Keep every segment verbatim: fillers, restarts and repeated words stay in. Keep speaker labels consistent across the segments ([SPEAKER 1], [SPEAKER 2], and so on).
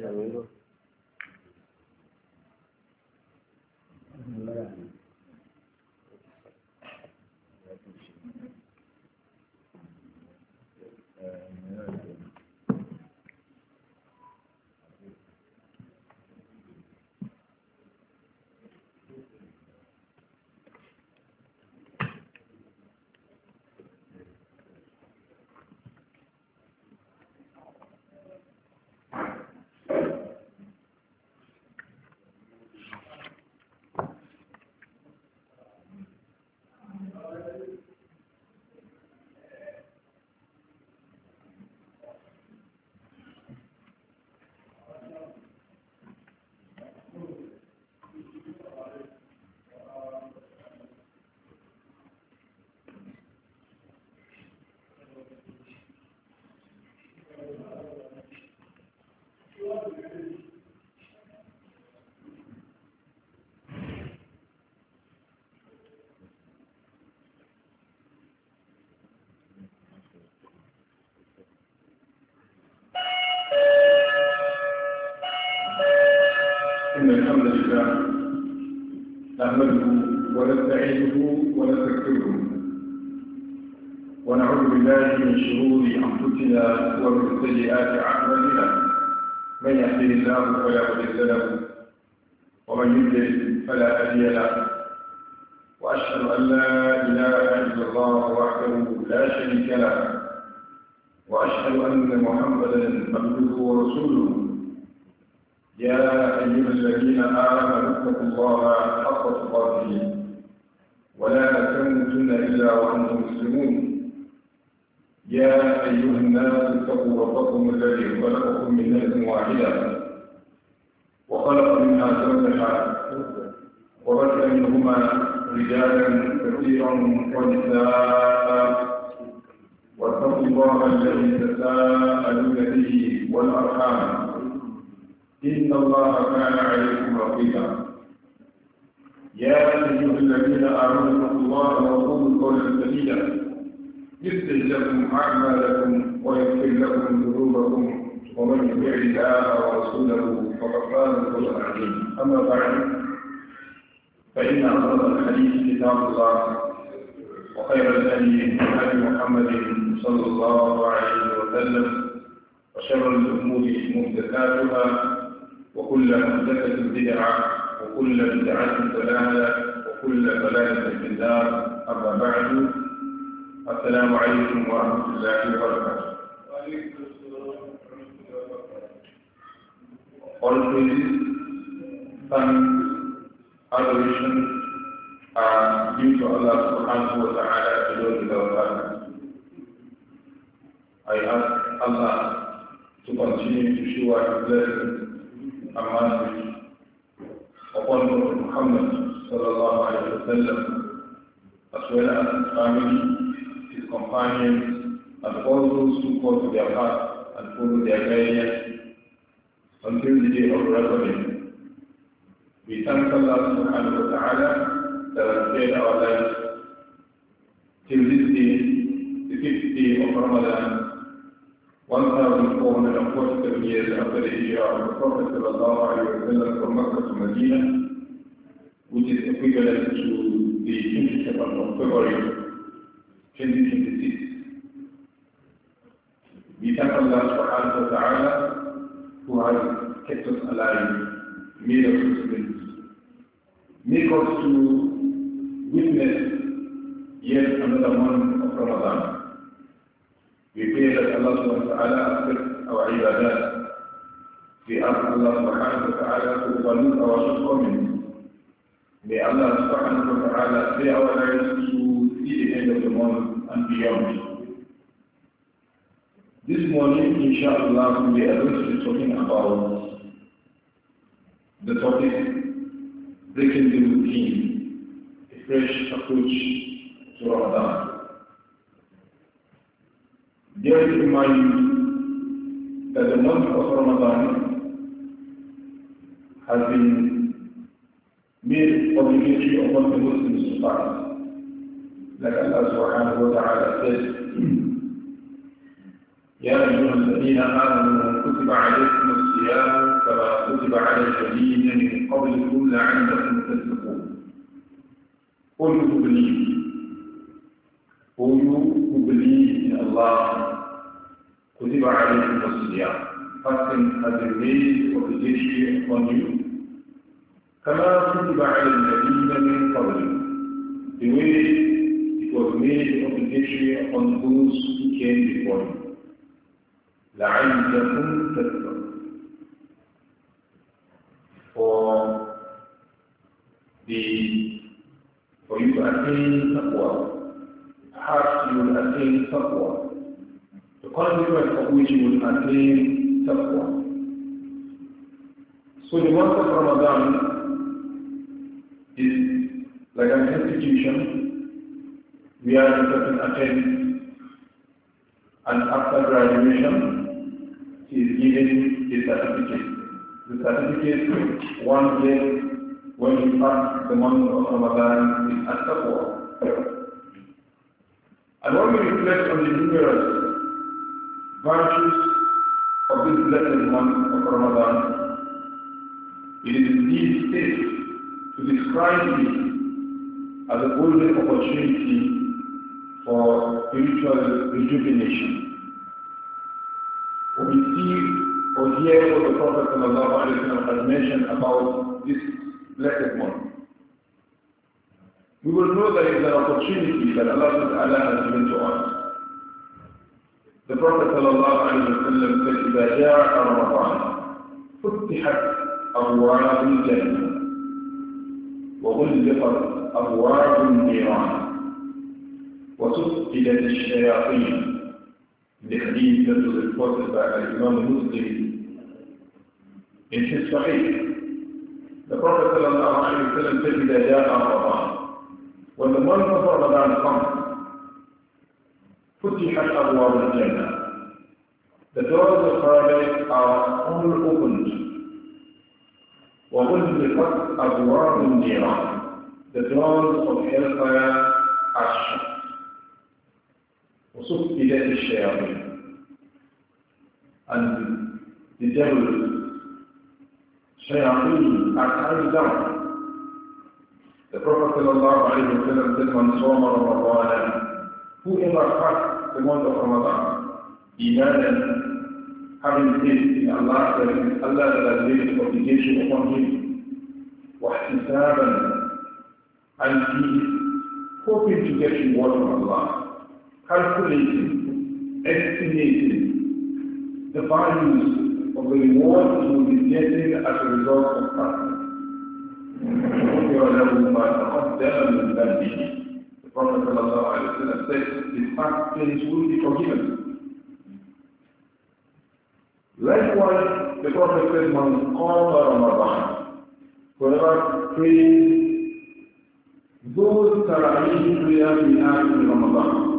[SPEAKER 1] إن الحمد لله نحمده ونستعينه ونستغفره ونعوذ بالله من شرور أنفسنا ومن سيئات أعمالنا من يهده الله فلا مضل له ومن يضلل فلا هادي له وأشهد أن لا إله إلا الله وحده لا شريك له وأشهد أن محمدا عبده ورسوله يا أيها الذين آمنوا اتقوا الله حق تقاته ولا تموتن إلا وأنتم مسلمون يا أيها الناس اتقوا ربكم الذي خلقكم من نفس واحدة وخلق منها زوجها وبث منهما رجالا كثيرا ونساء واتقوا الله الذي تساءلون به والأرحام إن الله كان عليكم رقيبا يا أيها الذين آمنوا اتقوا الله وقولوا قولا سديدا يصلح لكم أعمالكم ويغفر لكم ذنوبكم ومن يطع الله ورسوله فقد فاز فوزا عظيما أما بعد فإن أفضل الحديث كتاب الله وخير الهدي هدي محمد صلى الله عليه وسلم وشر الأمور محدثاتها وكل محدثة بدعة وكل بدعة ضلالة وكل ضلالة في النار أما بعد السلام عليكم ورحمة الله وبركاته. All praises, thanks, adoration are due to Allah subhanahu wa ta'ala alone without partners. I ask Allah to continue to show us blessings and mercy upon Prophet Muhammad sallallahu alayhi wa sallam, as well as his family, his companions, and all those who call to their path and follow their guidance until the day of reckoning. We thank Allah subhanahu wa ta'ala that has spared our lives till this day, the fifth day of Ramadan, one thousand four hundred forty-seven years after the hijrah of the Prophet sallallahu alayhi wa sallam from Makkah to Medina, which is equivalent to the twenty-second of February twenty twenty-six. We thank Allah subhanahu wa ta'ala who has kept us alive, made us Muslims, make us to witness yet another month of Ramadan. We pray that Allah subhanahu wa ta'ala accept our ibadat. We ask Allah subhanahu wa ta'ala to overlook our shortcomings. May Allah subhanahu wa ta'ala stay our lives to see the end of the month and beyond. This morning, inshallah, we are going to be talking about the topic, breaking the routine, a fresh approach to Ramadan. Bear in mind that the month of Ramadan has been made obligatory upon the Muslims to fast. Like Allah subhanahu wa ta'ala says, يا أيها الذين آمنوا كتب عليكم الصيام الصيام كما كتب على الذين من قبلكم لعلكم تتقون. All you who believe, all you who believe in Allah, كتب عليكم الصيام. Fasting has been made obligatory upon you. كما كتب على الذين من قبلكم. The way it was made obligatory upon those who came before you. لعلكم تتقون. For the for you to attain taqwa, perhaps you will attain taqwa, the consequence of which you will attain taqwa. So the month of Ramadan is like an institution where the person attends, and after graduation he is given a certificate. The certificate one gets when you pass the month of Ramadan is at-taqwa. And when we reflect on the numerous virtues of this blessed month of Ramadan, it is indeed safe to describe it as a golden opportunity for spiritual rejuvenation. When we see or hear what the Prophet ﷺ has mentioned about this blessed month, we will know that it is an opportunity that Allah has given to us. The Prophet ﷺ said, إِذَا جَاءَ رَمَضَانَ فُتِحَتْ أَبْوَابُ الْجَنَّةِ وَغُلِّقَتْ أَبْوَابُ النِّيرَانِ وَسُفِّدَتِ الشَّيَاطِينَ. The hadith that was reported by Imam Muslim in his Sahih. The Prophet ﷺ said, إِذَا جَاءَ رَمَضَانَ, when the month of Ramadan comes, فُتِحَتْ أَبْوَابُ الْجَنَّةِ, the doors of paradise are all opened. وَغُلِّقَتْ أَبْوَابُ النِّيرَانِ, the doors of hellfire are shut. وَصُفِّدَتِ الشَّيَاطِينَ, and the devils, shayateen, are tied down. The Prophet ﷺ said, مَنْ صَامَ رَمَضَانَ, whoever fasts the month of Ramadan, إِيمَانًا, having faith in Allah, that it is Allah that has made it obligation upon him, وَاحْتِسَابًا, and he is hoping to get reward from Allah, calculating, estimating the values of the reward he will be getting as a result of fasting. The Prophet ﷺ said his past sins will be forgiven. Likewise, the Prophet said, Man qama Ramadan, whoever prays those Taraweeh prayers we have in Ramadan,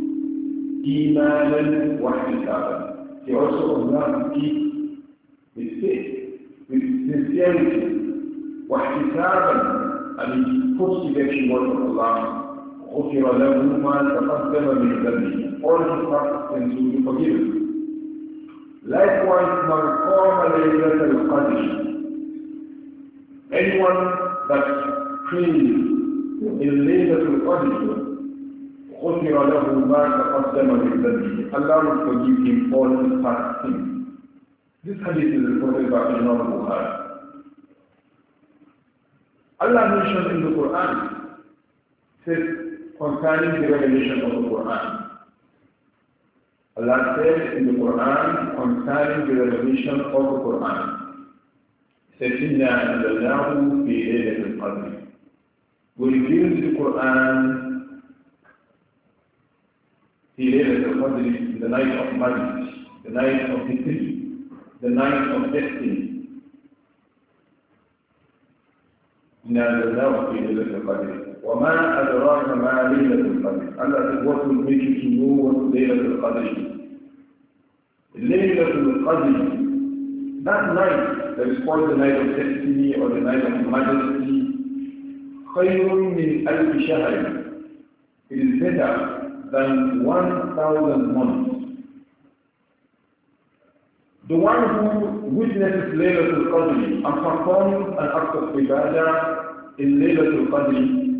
[SPEAKER 1] Imanan wa ihtisaban, he also observes it with faith, with sincerity, wa ihtisaban, and he hopes to get reward from Allah. غفر له ما تقدم من ذنبه, all his past sins will be forgiven. Likewise, من قام ليلة القدر, anyone that prays in ليلة القدر, غفر له ما تقدم من ذنبه, Allah will forgive him all his past sins. This hadith is reported by Imam Bukhari. Allah mentioned in the Quran, says concerning the revelation of the Quran. Allah said in the Quran concerning the revelation of the Quran, said, إِنَّا أَنزَلْنَاهُ فِي لَيْلَةِ الْقَدْرِ. We revealed the Quran في ليلة القدر, the night of marriage, the night of victory, the night of destiny. إِنَّا أَنزَلْنَاهُ فِي لَيْلَةِ الْقَدْرِ. وَمَا أَدْرَاكَ مَا لَيْلَةُ الْقَدْرِ. Allah said, what will make you to know what Laylatul Qadr is? Laylatul Qadr, that night that is called the night of destiny or the night of majesty, خَيْرٌ مِنْ أَلْفِ شَهْرٍ, it is better than one thousand months. The one who witnesses Laylatul Qadr and performs an act of ibadah in Laylatul Qadr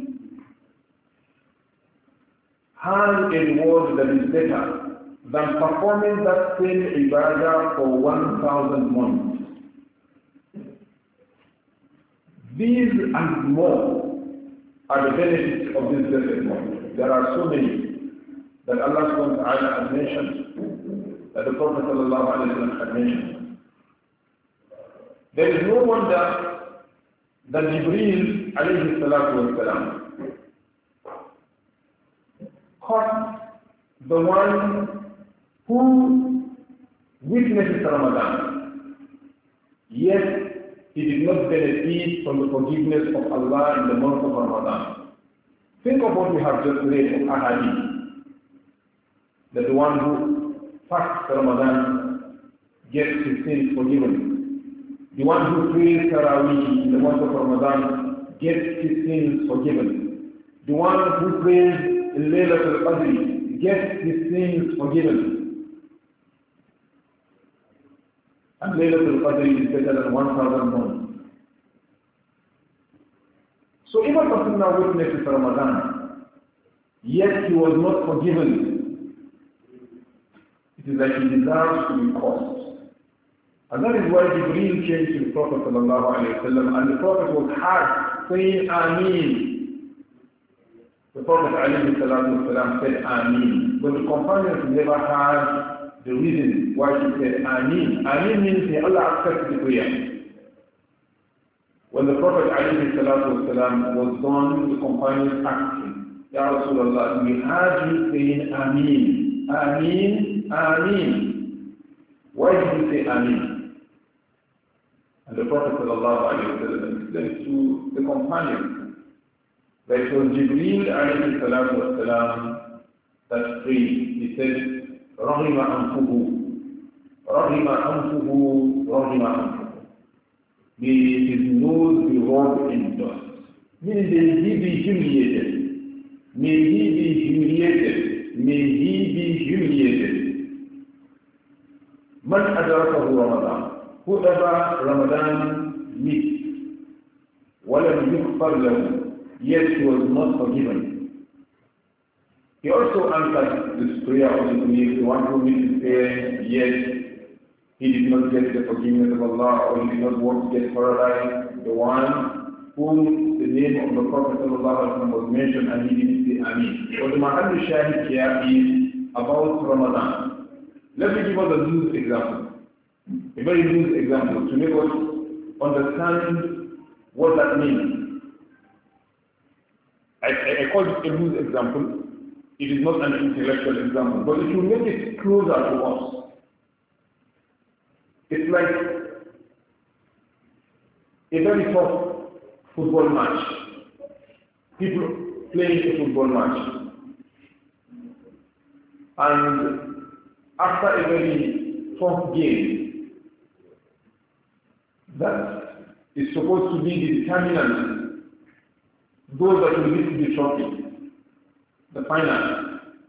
[SPEAKER 1] has a reward that is better than performing that same ibadah for one thousand months. These and more are the benefits of this blessed month. There are so many that Allah subhanahu wa ta'ala has mentioned, that the Prophet sallallahu alayhi wa sallam had mentioned. There is no wonder that Jibreel alayhi salatu wa salam caught the one who witnesses Ramadan, yet he did not benefit from the forgiveness of Allah in the month of Ramadan. Think of what we have just read of Ahadith, that the one who fasts Ramadan gets his sins forgiven. The one who prays Taraweeh in the month of Ramadan gets his sins forgiven. The one who prays in Laylatul Qadr gets his sins forgiven. And Laylatul Qadr is better than one thousand months. So if a person now witnesses Ramadan, yet he was not forgiven, it is like he deserves to be cursed. And that is why Jibreel came to the Prophet sallallahu alayhi wa sallam, and the Prophet was hard, saying Ameen. The Prophet alayhi salatu wa sallam said Ameen. But the companions never had the reason why he said Ameen. Ameen means may Allah accept the prayer. When the Prophet alayhi salatu wa sallam was done, the companions asked him, Ya Rasulullah, we heard you saying Ameen. Ameen, Ameen. Why did you say Ameen? And the Prophet sallallahu alayhi wa sallam explained to the companions that it was Jibreel alayhi salatu wa sallam that prayed. He said, Rahima anfuhu, Rahima anfuhu, Rahima anfuhu. May his nose be rubbed in dust. Meaning may he be humiliated. May he be humiliated. May he be humiliated. Man adrakahu Ramadan. Whoever Ramadan meets, walam yughfar lahu, yet he was not forgiven. He also answered this prayer of the belief, the one who meets his prayer, yet he did not get the forgiveness of Allah, or he did not want to get paradise. The one whom the name of the Prophet ﷺ was mentioned and he didn't say Ameen. So the Mahal Shahid here is about Ramadan. Let me give us a loose example. A very loose example to make us understand what that means. I, I, I call it a loose example. It is not an intellectual example, but it will make it closer to us. It's like a very tough football match. People playing a football match. And after a very tough game, that is supposed to be the determinant, those that will lead to the trophy, the final.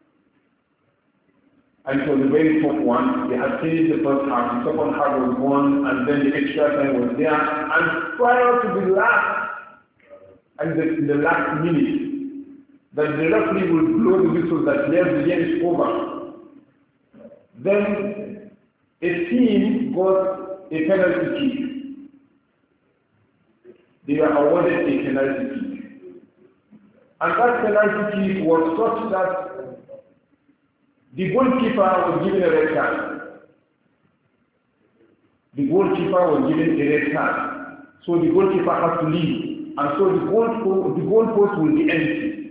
[SPEAKER 1] And it was a very tough one. They had finished the first half, the second half was won, and then the extra time was there. And prior to the last, and the, the last minute, that the referee will blow the whistle that yes, the game is over. Then a team got a penalty kick. They were awarded a penalty kick. And that penalty kick was such that the goalkeeper was given a red card. The goalkeeper was given a red card. So the goalkeeper has to leave. And so the goal the goalpost will be empty.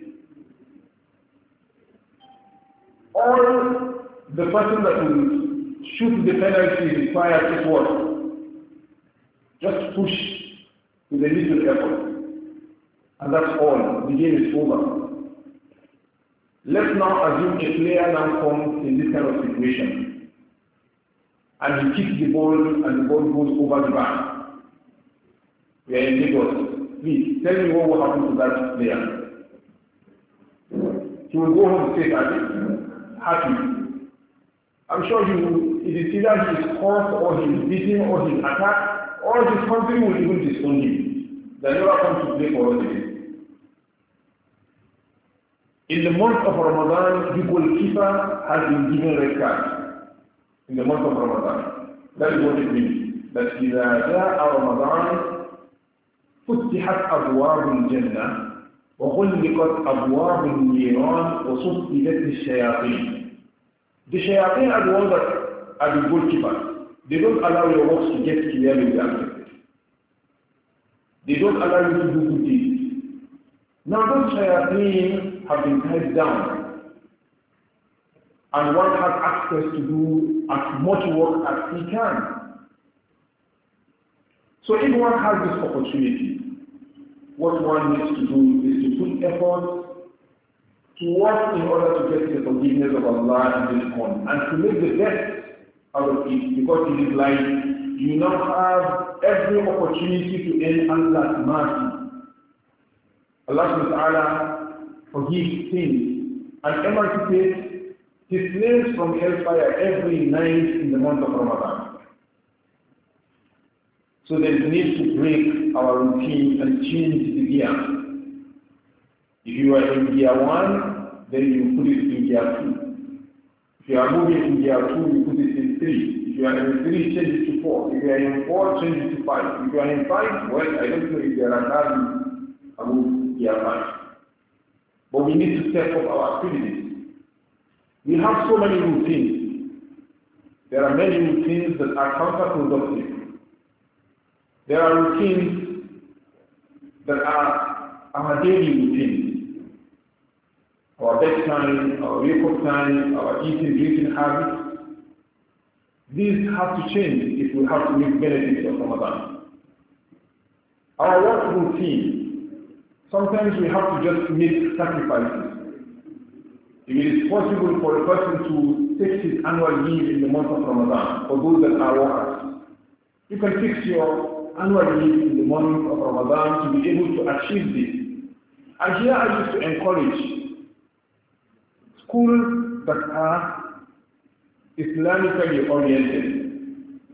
[SPEAKER 1] All the person that will shoot the penalty requires is what? Just push with a little effort. And that's all. The game is over. Let's now assume a player now comes in this kind of situation and he kicks the ball and the ball goes over the bar. We are in Lagos. Please tell me what will happen to that player. He will go home safe and happy. I'm sure he will, it is either he is caught or he is beaten or he is attacked, or his country will even disown him. They never come to play for us again. In the month of Ramadan, the goalkeeper has been given red card. In the month of Ramadan. That is what it means. That إِذَا جَاءَ رَمَضَانَ فُتِحَتْ أَبْوَابُ الْجَنَّةِ وَغُلِّقَتْ أَبْوَابُ النِّيرَانِ وَصُفِّدَتِ الشَّيَاطِينِ. The shayateen are the ones that are the goalkeepers. They don't allow your works to get to where you are accepted. They don't allow you to do good deeds. Now those shayateen have been tied down, and one has access to do as much work as he can. So if one has this opportunity, what one needs to do is to put effort to work in order to get the forgiveness of Allah in this month and to make the best out of it, because it is like you now have every opportunity to earn Allah's mercy. Allah subhanahu wa ta'ala forgives sins and emancipates his slaves from hellfire every night in the month of Ramadan. So there is a need to break our routine and change the gear. If you are in gear one, then you put it in gear two. If you are moving in gear two, you put it in three. If you are in three, change it to four. If you are in four, change it to five. If you are in five, well, I don't know if there are none above gear five. But we need to step up our activities. We have so many routines. There are many routines that are counterproductive. There are routines that are our daily routines. Our bedtime, our wake-up time, our eating, drinking habits. These have to change if we have to make benefits of Ramadan. Our work routine, sometimes we have to just make sacrifices. If it is possible for a person to take his annual leave in the month of Ramadan, for those that are workers, you can fix your annual leave in the month of Ramadan to be able to achieve this. And here I used to encourage schools that are Islamically oriented,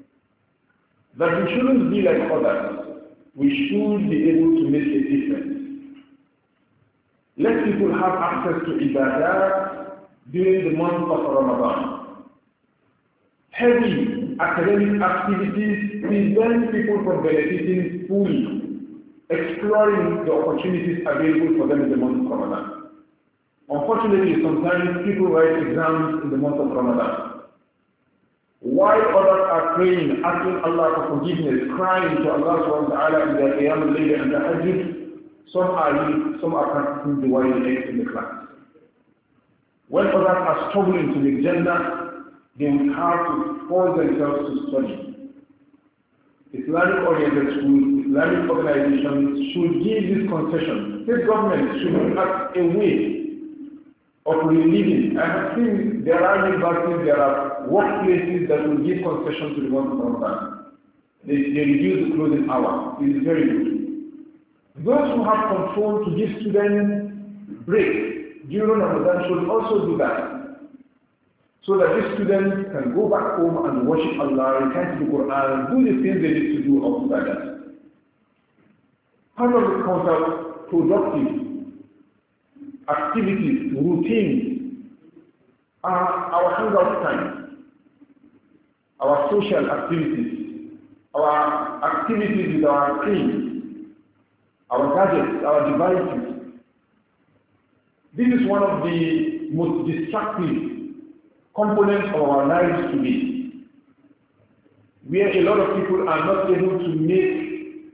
[SPEAKER 1] that we shouldn't be like others. We should be able to make a difference. Let people have access to ibadah during the month of Ramadan. Heavy academic activities prevent people from benefiting fully, exploring the opportunities available for them in the month of Ramadan. Unfortunately, sometimes people write exams in the month of Ramadan. While others are praying, asking Allah for forgiveness, crying to Allah subhanahu wa ta'ala in their Qiyam al-Layl and the Hajj, some are some are practicing the wild eggs in the class. When others are struggling to make Jannah, they will have to force themselves to study. Islamic-oriented schools, Islamic organizations should give this concession. State government should look at a way of relieving. I have seen there are universities, there are workplaces that will give concession to the month of Ramadan. They, they reduce the closing hour. It is very good. Those who have control to give students break during Ramadan should also do that, so that these students can go back home and worship Allah, recite the Quran, do the things they need to do outside that. Part of the counterproductive activities, routines, are our hangout time, our social activities, our activities with our screens, our gadgets, our devices. This is one of the most destructive components of our lives today, where a lot of people are not able to make,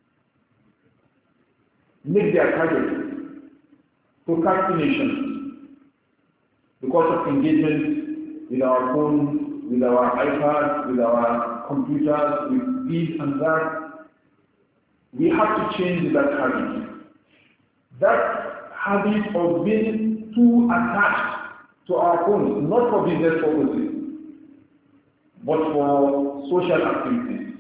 [SPEAKER 1] make their targets. Procrastination because of engagement with our phones, with our iPads, with our computers, with this and that. We have to change that habit. That habit of being too attached to our phones, not for business purposes, but for social activities.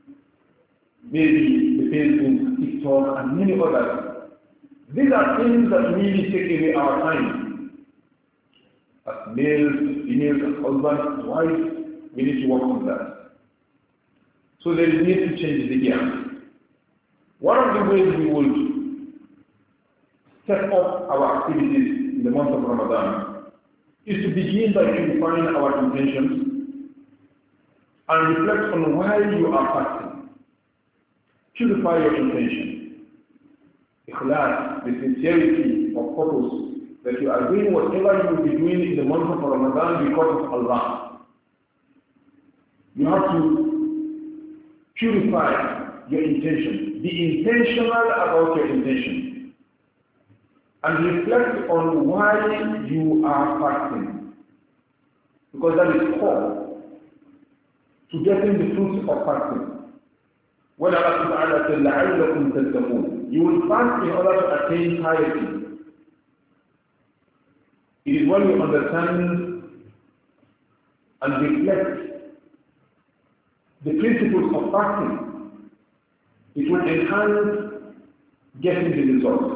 [SPEAKER 1] Maybe the Facebook, TikTok, and many others. These are things that really take away our time. As males, females, as husbands, as wives, we need to work on that. So there is need to change the gear. One of the ways we would step up our activities in the month of Ramadan is to begin by purifying our intentions and reflect on why you are fasting. Purify your intention. Ikhlas, the sincerity of purpose that you are doing whatever you will be doing in the month of Ramadan because of Allah. You have to purify your intention. Be intentional about your intention. And reflect on why you are fasting. Because that is core to getting the fruits of fasting. When Allah Ta'ala said, لَعَلَّكُمْ تَتَّقُونَ, you will fast in order to attain piety. It is when you understand and reflect the principles of fasting, it will enhance getting the results.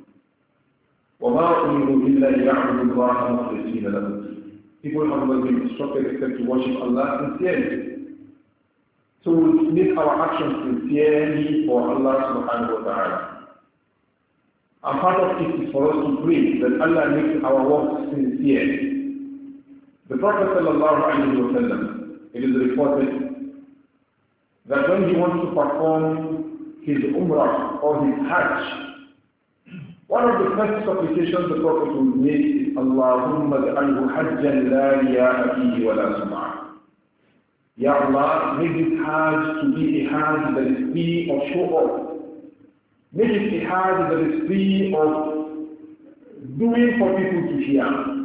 [SPEAKER 1] وَمَا أُمِرُوا إِلَّا لِيَعْبُدُوا اللَّهَ مُخْلِصِينَ لَهُ الدِّينَ. People have not been instructed except to worship Allah sincerely. So we make our actions sincerely for Allah subhanahu wa ta'ala. And part of it is for us to pray that Allah makes our work sincere. The Prophet sallallahu alayhi wa sallam, it is reported that when he wants to perform his umrah or his hajj, one of the first supplications the Prophet will make is Allahumma ja'alhu hajjan la riya'a fihi wa la sum'a. Ya Allah, make this hajj to be a hajj that is free of show off. Make it a hajj that is free of doing for people to hear.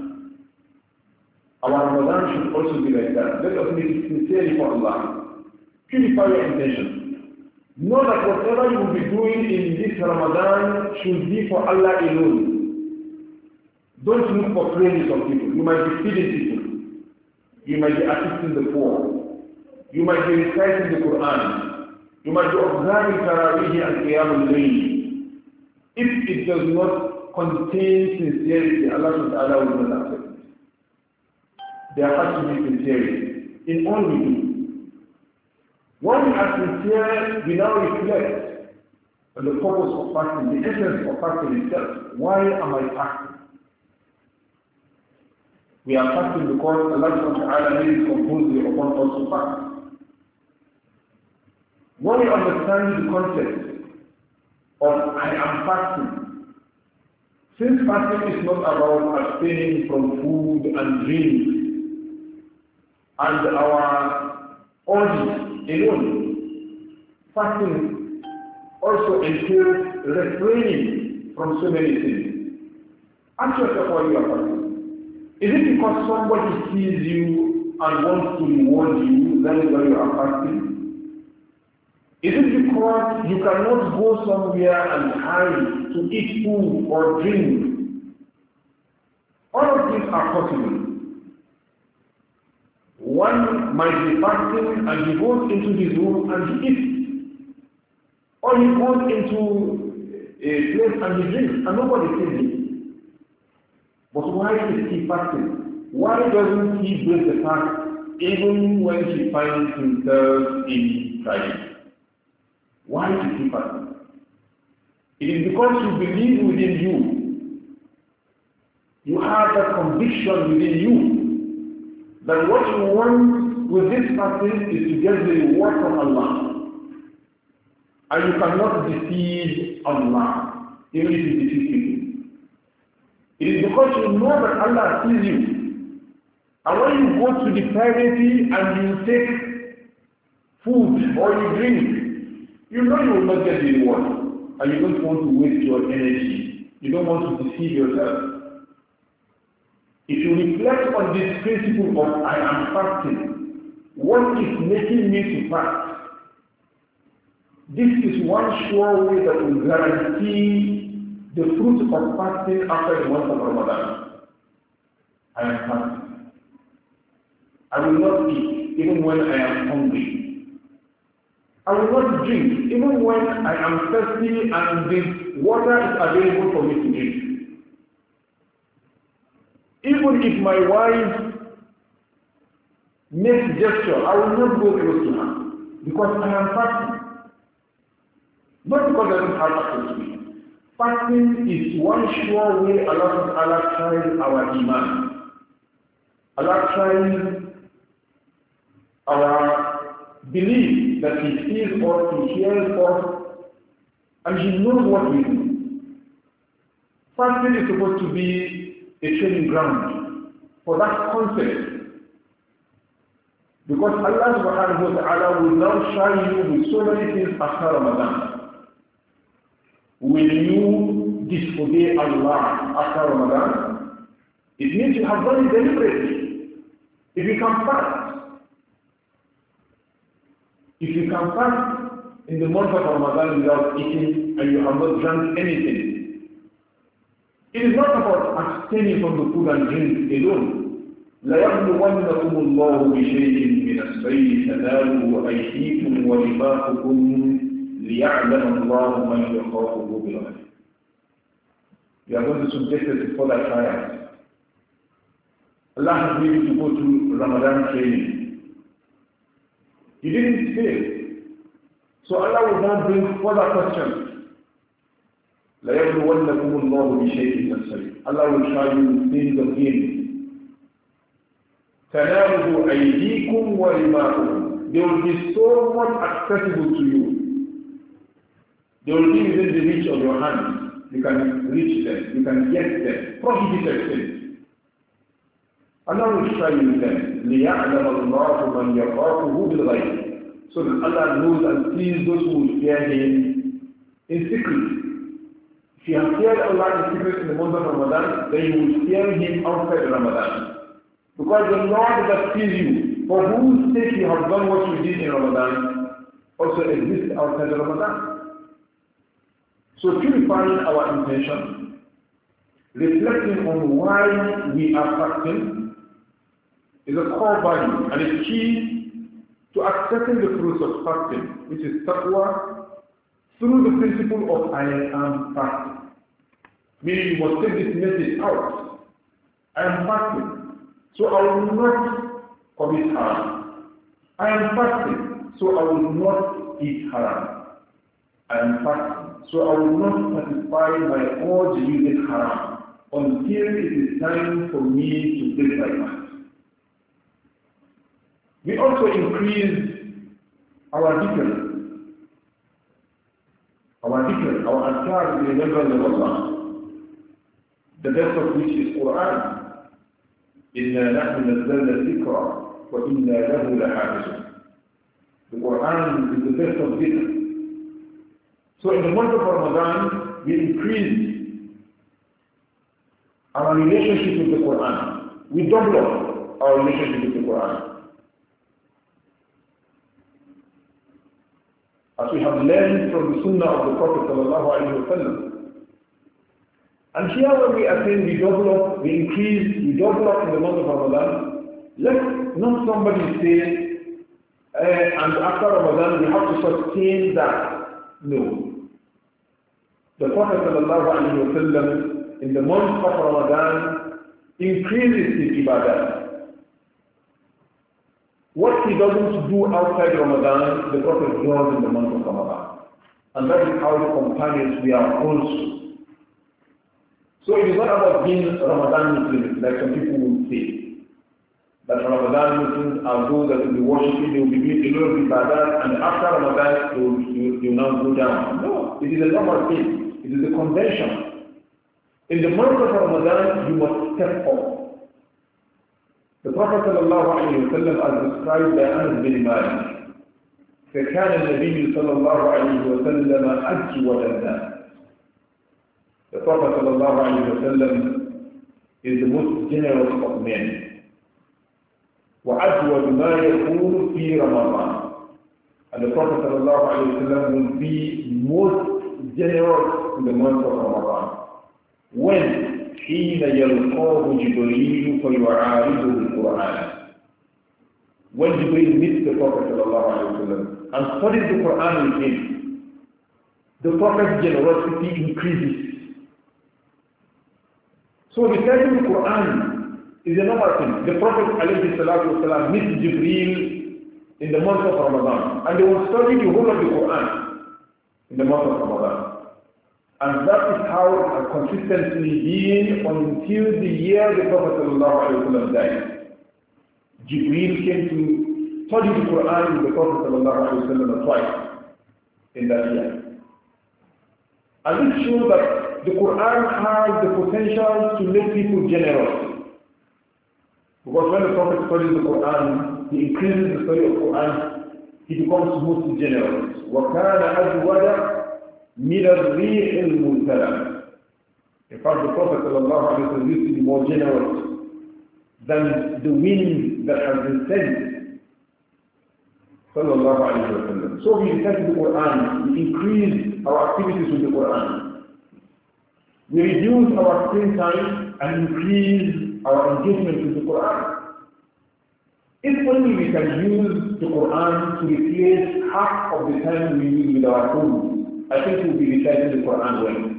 [SPEAKER 1] Our Ramadan should also be like that. Let us make it sincerely for Allah. Purify your intention. Know that whatever you will be doing in this Ramadan should be for Allah alone. Don't look for praises of people. You might be feeding people. You might be assisting the poor. You might be reciting the Quran. You might be observing Taraweeh and Qiyam al-Layl. If it does not contain sincerity, Allah subhanahu wa ta'ala will not accept it. There has to be sincerity in all we do. When we are sincere, we now reflect on the purpose of fasting, the essence of fasting itself. Why am I fasting? We are fasting because Allah subhanahu wa ta'ala made it compulsory upon us to fast. When we understand the concept of I am fasting, since fasting is not about abstaining from food and drink and our orgies alone, fasting also entails refraining from so many things. Ask yourself why you are fasting. Is it because somebody sees you and wants to reward you, that is why you are fasting? Is it because you cannot go somewhere and hide to eat food or drink? All of these are possible. One might be fasting and he goes into his room and he eats. Or he goes into a place and he drinks and nobody sees him. But why is he fasting? Why doesn't he break the fast even when he finds himself in trial? Why is he fasting? It is because you believe within you. You have that conviction within you that what you want with this fasting is to get the reward from Allah. And you cannot deceive Allah, even if you deceive people. It is because you know that Allah sees you. And when you go to the privacy and you take food or you drink, you know you will not get the reward, and you don't want to waste your energy. You don't want to deceive yourself. If you reflect on this principle of I am fasting, what is making me to fast? This is one sure way that will guarantee the fruit of fasting after the month of Ramadan. I am fasting. I will not eat even when I am hungry. I will not drink even when I am thirsty and the water is available for me to drink. Even if my wife makes gesture, I will not go close to her because I am fasting. Not because I don't have access to it. Fasting is one sure way Allah Allah tries our iman. Allah tries our belief that He sees us, He hears us, and He knows what we do. Fasting is supposed to be a training ground for that concept. Because Allah subhanahu wa ta'ala will now try you with so many things after Ramadan. Will you disobey Allah after Ramadan? It means you have done it deliberately. If you can fast, if you can fast in the month of Ramadan without eating and you have not drunk anything, it is not about abstaining from the food and drink alone. لَيَبْلُوَنَّكُمُ اللَّهُ بِشَيْءٍ مِنَ الصَّيْدِ تَنَالُهُ أَيْدِيكُمْ وَرِمَاحُكُمْ لِيَعْلَمَ اللَّهُ مَنْ يَخَافُهُ بِالْغَيْبِ. You are going to subject us to further trials. Allah has made you to go to Ramadan training. You didn't fail. So Allah will now bring further questions. لَيَبْلُوَنَّكُمُ اللَّهُ بِشَيْءٍ مِنَ الصَّيْدِ. Allah will try you with things of games. تَنَالُهُ أَيْدِيكُمْ وَرِمَاحُكُمْ. They will be so much accessible to you. They will be within the reach of your hands. You can reach them. You can get them. Prohibited things. Allah will try you with them. لِيَعْلَمَ اللَّهُ مَنْ يَخَافُهُ بِالْغَيْبِ. So that Allah knows and sees those who will fear Him in secret. If you have feared Allah in secret in the month of Ramadan, then you will fear Him outside Ramadan. Because the Lord that sees you, for whose sake you have done what you did in Ramadan, also exists outside Ramadan. So purifying our intention, reflecting on why we are fasting, is a core value and a key to accepting the fruits of fasting, which is taqwa, through the principle of I am fasting. Meaning you must take this message out. I am fasting, so I will not commit harm. I am fasting, so I will not eat haram. I am fasting, so I will not satisfy my urge using haram until it is time for me to break my fast. We also increase our dhikr, our dhikr, our adhkar in the remembrance of Allah, the best of which is Quran. إِنَّا نَحْنُ نَزَّلْنَا الذِّكْرَ وَإِنَّا لَهُ لَحَافِظُونَ. The Quran is the best of dhikr. So in the month of Ramadan, we increase our relationship with the Quran. We double up our relationship with the Quran. As we have learned from the Sunnah of the Prophet sallallahu alaihi wasallam. And here when we attain, we double up, we increase, we double up in the month of Ramadan. Let not somebody say, uh, and after Ramadan we have to sustain that. No. The Prophet sallallahu alaihi wasallam in the month of Ramadan increases his ibadah. What he doesn't do outside Ramadan, the Prophet does in the month of Ramadan. And that is how the companions we are also. So it is not about being Ramadan Muslims, like some people will say. That Ramadan Muslims are those that will be worshipping, they will be doing a lot of ibadah, and after Ramadan they will, they will, they will now go down. No, it is a normal thing. It is a convention. In the month of Ramadan, you must step up. The Prophet sallallahu alayhi wa sallam, as described by Anas bin Malik, فكان النبي صلى الله عليه وسلم أجود الناس. The Prophet sallallahu alayhi wa sallam is the most generous of men. وأجود ما يكون في رمضان. And the Prophet sallallahu alayhi wa sallam will be most generous in the month of Ramadan. When حين يلقاه جبريل فيعارضه القرآن. When Jibreel meets the Prophet sallallahu alaihi wasallam and studies the Quran with him, the Prophet's generosity increases. So reciting the Quran is a normal thing. The Prophet ﷺ meets Jibreel in the month of Ramadan, and they will study the whole of the Quran in the month of Ramadan. And that is how it has consistently been until the year the Prophet ﷺ died. Jibreel came to study the Quran with the Prophet ﷺ twice in that year. And this shows that the Quran has the potential to make people generous. Because when the Prophet studies the Quran, he increases the study of the Quran, he becomes most generous. وَكَانَ أَجْوَدَ مِنَ الرِّيحِ الْمُرْسَلَةِ. In fact, the Prophet ﷺ used to be more generous than the wind that has been sent. Sallallahu alayhi wa sallam. So we recite the Quran, we increase our activities with the Quran. We reduce our screen time and increase our engagement with the Quran. If only we can use the Quran to replace half of the time we use with our phone, I think we'll be reciting the Quran well.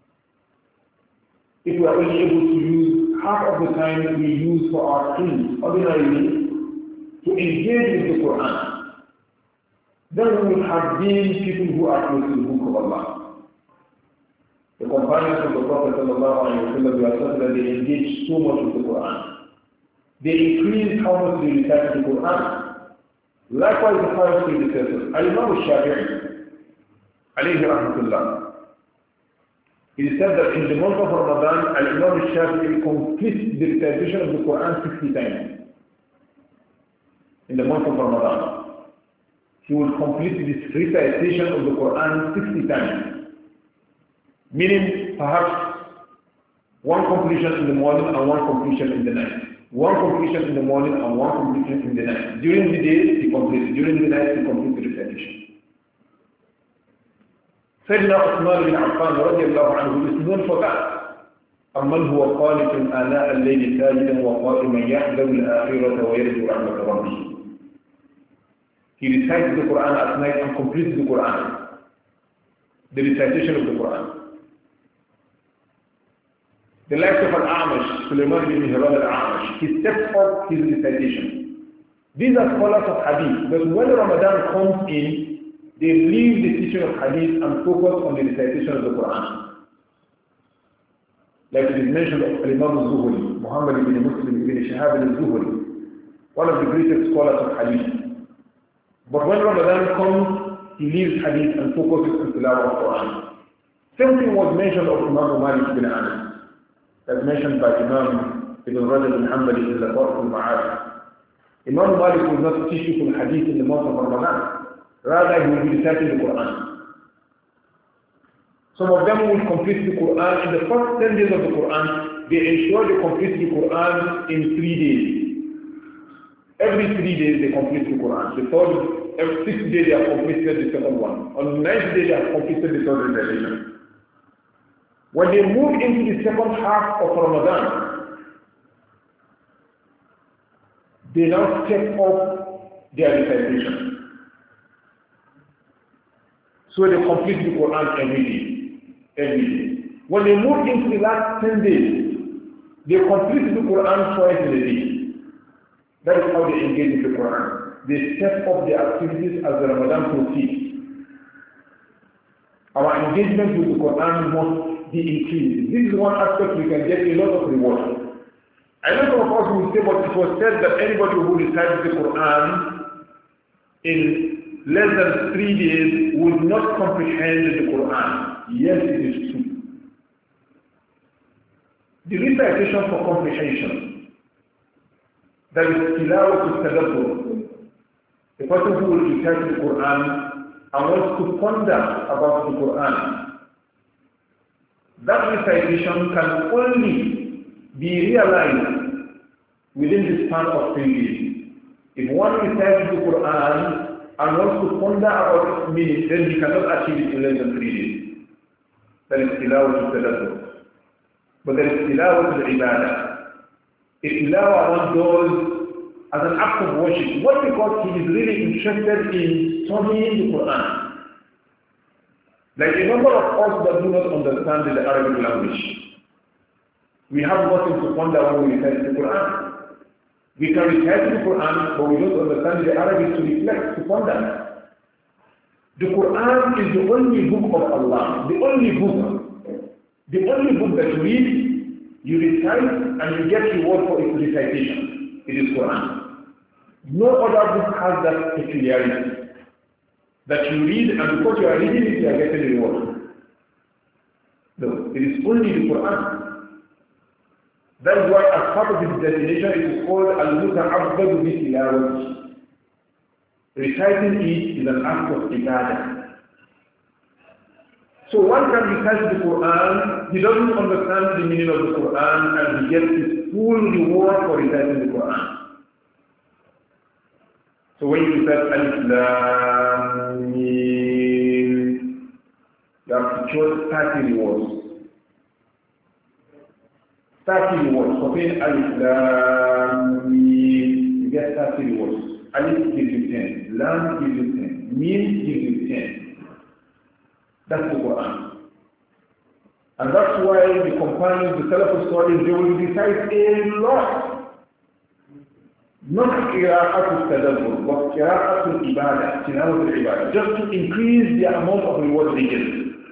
[SPEAKER 1] If we are only able to use half of the time we use for our screens ordinarily to engage with the Quran, then we will have been people who are close to the book of Allah. The companions of the Prophet ﷺ were such that they engaged so much with the Quran. They increased how much they recited the Quran. Likewise, the five predecessors. Al-Imam al-Shafi'i, alayhi rahmatullah, he said that in the month of Ramadan, Al-Imam al-Shafi'i completes the recitation of the Quran sixty times. In the month of Ramadan, he will complete this recitation of the Quran sixty times. Meaning, perhaps, one completion in the morning and one completion in the night. One completion in the morning and one completion in the night. During the day, he completes. During the night, he completes the recitation. Sayyidina Uthman bin Affan radiallahu anhu is known for that. أَمَّنْ هُوَ قَانِتٌ آنَاءَ اللَّيْلِ سَاجِدًا وَقَائِمًا يَحْذَرُ الْآخِرَةَ وَيَرْجُو رَحْمَةَ رَبِّهِ. He recites the Quran at night and completes the Quran. The recitation of the Quran. The likes of Al-A'mash, Sulaiman bin Mihran Al-A'mash, he steps up his recitation. These are scholars of Hadith, but when Ramadan comes in, they leave the teaching of Hadith and focus on the recitation of the Quran. Like it is mentioned of Imam al-Zuhri, Muhammad ibn Muslim ibn Shihab al-Zuhri, one of the greatest scholars of Hadith. But when Ramadan comes, he leaves Hadith and focuses on Tilawah of Quran. Same thing was mentioned of Imam Malik ibn Anas, as mentioned by Imam Ibn Rajab bin Hanbali in the Farq al-Ma'arif. Imam Malik will not teach people Hadith in the month of Ramadan. Rather, he will be reciting the Quran. Some of them will complete the Quran. In the first ten days of the Quran, they ensure they complete the Quran in three days. Every three days they complete the Quran. The third, every sixth day they have completed the second one. On the ninth day they have completed the third recitation. When they move into the second half of Ramadan, they now step up their recitation. So they complete the Quran every day. Every day. When they move into the last ten days, they complete the Quran twice in a day. That is how they engage with the Quran. They step up their activities as the Ramadan proceeds. Our engagement with the Quran must be increased. This is one aspect we can get a lot of reward. I know some of us will say, but it was said that anybody who recites the Quran in less than three days would not comprehend the Quran. Yes, it is true. The recitation for comprehension, that is tilawah to tadabbur. The person who will recite the Quran and wants to ponder about the Quran, that recitation can only be realized within the span of three days. If one recites the Quran and wants to ponder about its meaning, then he cannot achieve it in less than three days. That is tilawah to tadabbur. But there is tilawah to the ibadah. If tilawah one does as an act of worship, what because he is really interested in studying the Quran. Like a number of us that do not understand the Arabic language. We have nothing to ponder when we recite the Quran. We can recite the Quran, but we don't understand the Arabic to reflect, to ponder. The Quran is the only book of Allah, the only book, the only book that you read, you recite, and you get reward for its recitation. It is Quran. No other book has that peculiarity. That you read, and because you are reading it, you are getting reward. No, it is only the Quran. That is why as part of its destination it is called Al-Muta'abbadu bi-tilawati. Reciting it is an act of ibadah. So one can recite the Quran, he doesn't understand the meaning of the Quran, and he gets his full reward for reciting the Quran. So when you recite Alif Lam Mim, you have secured thirty rewards. thirty rewards. For saying Alif Lam Mim, you get thirty rewards. Alif gives you ten, Lam gives you ten, Mim gives you ten. That's the Quran. And that's why the companions, the Salafus Salih, they will recite a lot. Not qira'atul tadabbur, but qira'atul ibadah, tilawatul ibadah, just to increase the amount of reward they get.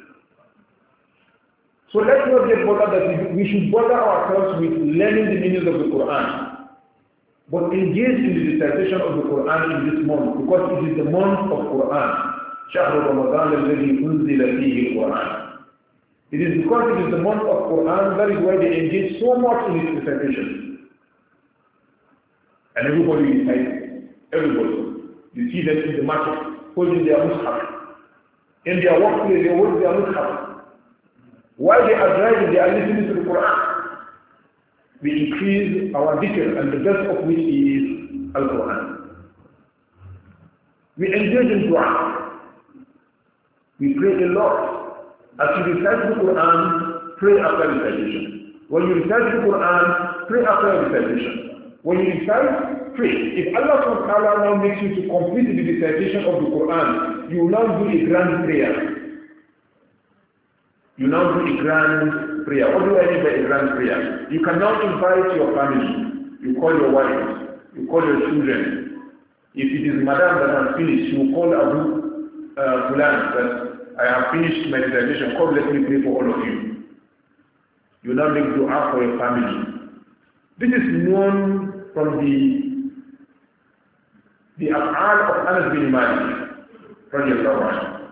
[SPEAKER 1] So let's not get bothered that we should bother ourselves with learning the meanings of the Quran. But engage in the recitation of the Quran in this month, because it is the month of Quran. شهر رمضان الذي أنزل فيه القرآن. It is because it is the month of Quran, that is why they engage so much in its recitation. And everybody recites, everybody. You see them in the market, holding their mushaf. In their workplace, they hold their mushaf. While they are driving, they are listening to the Quran. We increase our dhikr, and the best of which is Al-Quran. We engage in dua. We pray a lot. As you recite the Quran, pray after recitation. When you recite the Quran, pray after recitation. When you recite, pray. If Allah subhanahu wa ta'ala now makes you to complete the recitation of the Quran, you will now do a grand prayer. You now do a grand prayer. What do I mean by a grand prayer? You can now invite your family. You call your wife. You call your children. If it is Madam that has finished, you call Abu uh, Fulan that I have finished my recitation. Come, let me pray for all of you. You now make dua for your family. This is known from the the af'al of Anas bin Malik, radiallahu anhu.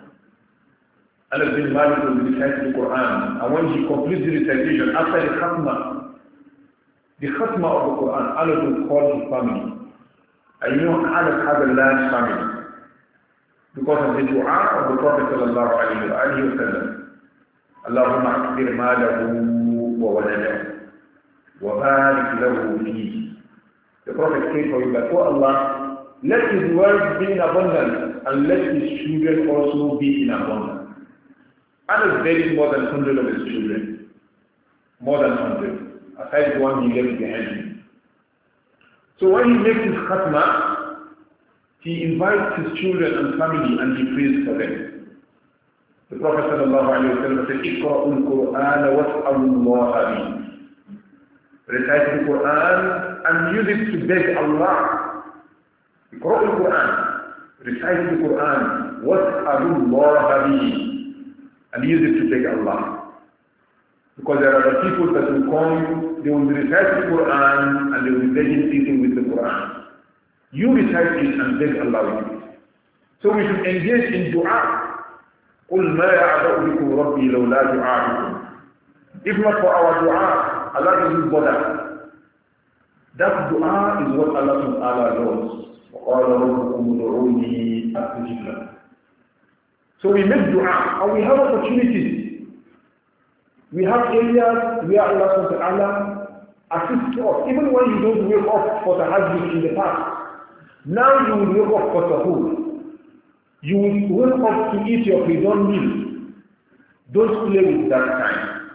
[SPEAKER 1] Anas bin Malik will recite the Quran, and when he completes the recitation, after the khatma, the khatma of the Quran, Anas will call his family. And you know Anas has a large family because of the dua of the Prophet sallallahu alayhi wa sallam. Allahumma akbir malahu wa waladahu wa barik lahu fihi. The Prophet prayed for him that, oh Allah, let his wealth be in abundance and let his children also be in abundance. Anas buried more than one hundred of his children. More than one hundred. Aside the one he left behind him. So when he makes his khatma, he invites his children and family and he prays for them. The Prophet sallallahu alayhi wa sallam said, Iqra'ul Qur'an was'alu Allah bihi. Recite the Quran and use it to beg Allah. Iqra'ul Qur'an. Recite the Quran was'alu Allah bihi. And use it to beg Allah. Because there are the people that will come, they will recite the Quran and they will be begging people with the Quran. You recite it and beg Allah with it. So we should engage in dua. قُلْ مَا يَعْبَأُ بِكُمْ رَبِّي لَوْلَا دُعَاءُكُمْ. If not for our dua, Allah doesn't bother. That dua is what Allah subhanahu wa ta'ala knows. وَقَالَ رَبُّكُمْ ادْعُونِي أَسْتَجِبْ لَكُمْ. So we make dua, and we have opportunities. We have areas where Allah subhanahu wa ta'ala assists us. Even when you don't wake up for the tahajjud in the past, now you will wake up for sahur. You will wake up to eat your pre-dawn meal. Don't play with that time.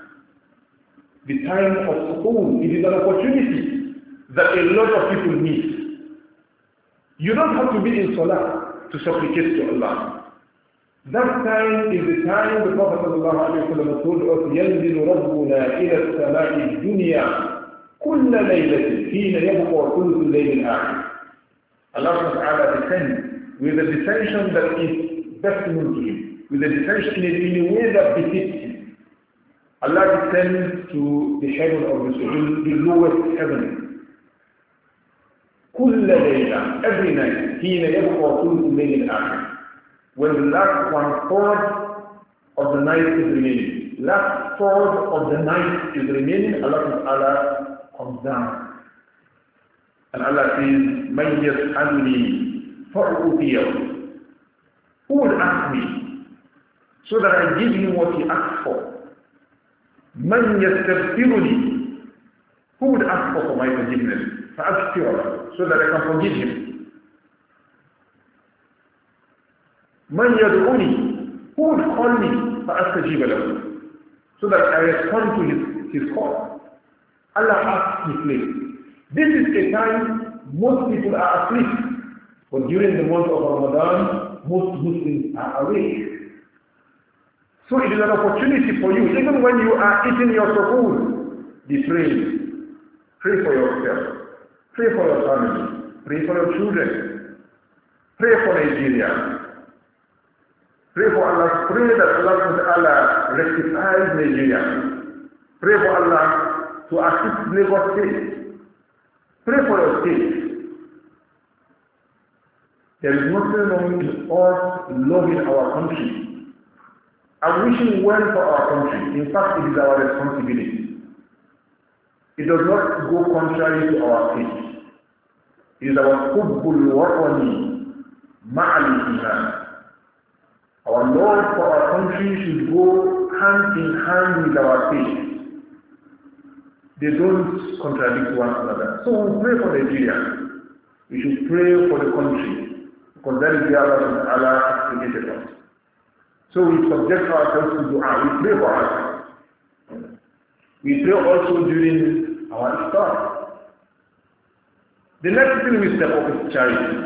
[SPEAKER 1] The time of sahur, it is an opportunity that a lot of people miss. You don't have to be in salah to supplicate to Allah. That time is the time the Prophet ﷺ told us, يَنزِلُ رَبُّنَا إِلَى السَّمَاءِ الدُّنْيَا كُلَّ لَيْلَةٍ حِينَ يَبْقَى ثُلُثُ اللَّيْلِ الْآخِرِ. Allah subhanahu wa ta'ala descends with a descension that is best known to Him, with a descension in a way that befits Him. Allah descends to the heaven of the soul, the lowest heaven. كُلَّ لَيْلَةٍ, every night, حِينَ يَبْقَى ثُلُثُ اللَّيْلِ الْآخِرِ. When the last one-third of the night is remaining. Last third of the night is remaining, Allah Ta'ala comes down. And Allah says, مَنْ يَسْأَلُنِي فَأُعْطِيَهُ. Who would ask me so that I give him what he asks for? مَنْ يَسْتَغْفِرُنِي. Who would ask for, for my forgiveness? فَأَغْفِرُ, so that I can forgive him. Man yad'uni, who would call me فَأَسْتَجِيبَ لَهُ, so that I respond to his, his call. Allah asks his slave. This is a time most people are asleep, but during the month of Ramadan, most Muslims are awake. So it is an opportunity for you, even when you are eating your suhoor, be praying. Pray for yourself, pray for your family, pray for your children, pray for Nigeria. Pray for Allah, pray that Allah rectifies Nigeria. Pray for Allah to assist Lagos State. Pray for your state. There is nothing wrong with us loving our country and wishing well for our country. In fact, it is our responsibility. It does not go contrary to our faith. It is our hubbul watani ma'al iman. Our Lord for our country should go hand in hand with our faith. They don't contradict one another. So we pray for Nigeria. We should pray for the country, because that is the Allah Allah has created us. So we subject ourselves to dua. We pray for ourselves. We pray also during our iftar. The next thing we step up is charity.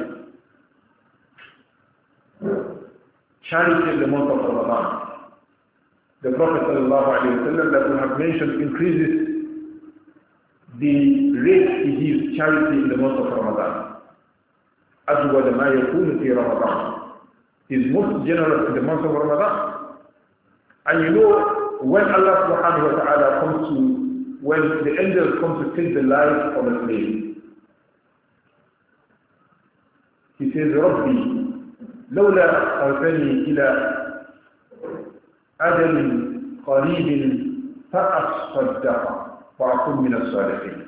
[SPEAKER 1] Charity in the month of Ramadan. The Prophet ﷺ that we have mentioned increases the rate he gives charity in the month of Ramadan. أَجْوَدَ مَا يَكُونُ فِي رَمَضَانِ. He is most generous in the month of Ramadan. And you know, when Allah subhanahu wa ta'ala comes to, when the angels come to take the life of a slave, he says, رَبِّي لولا أخرتني إلى أجل قريب فأصدق وأكون من الصالحين.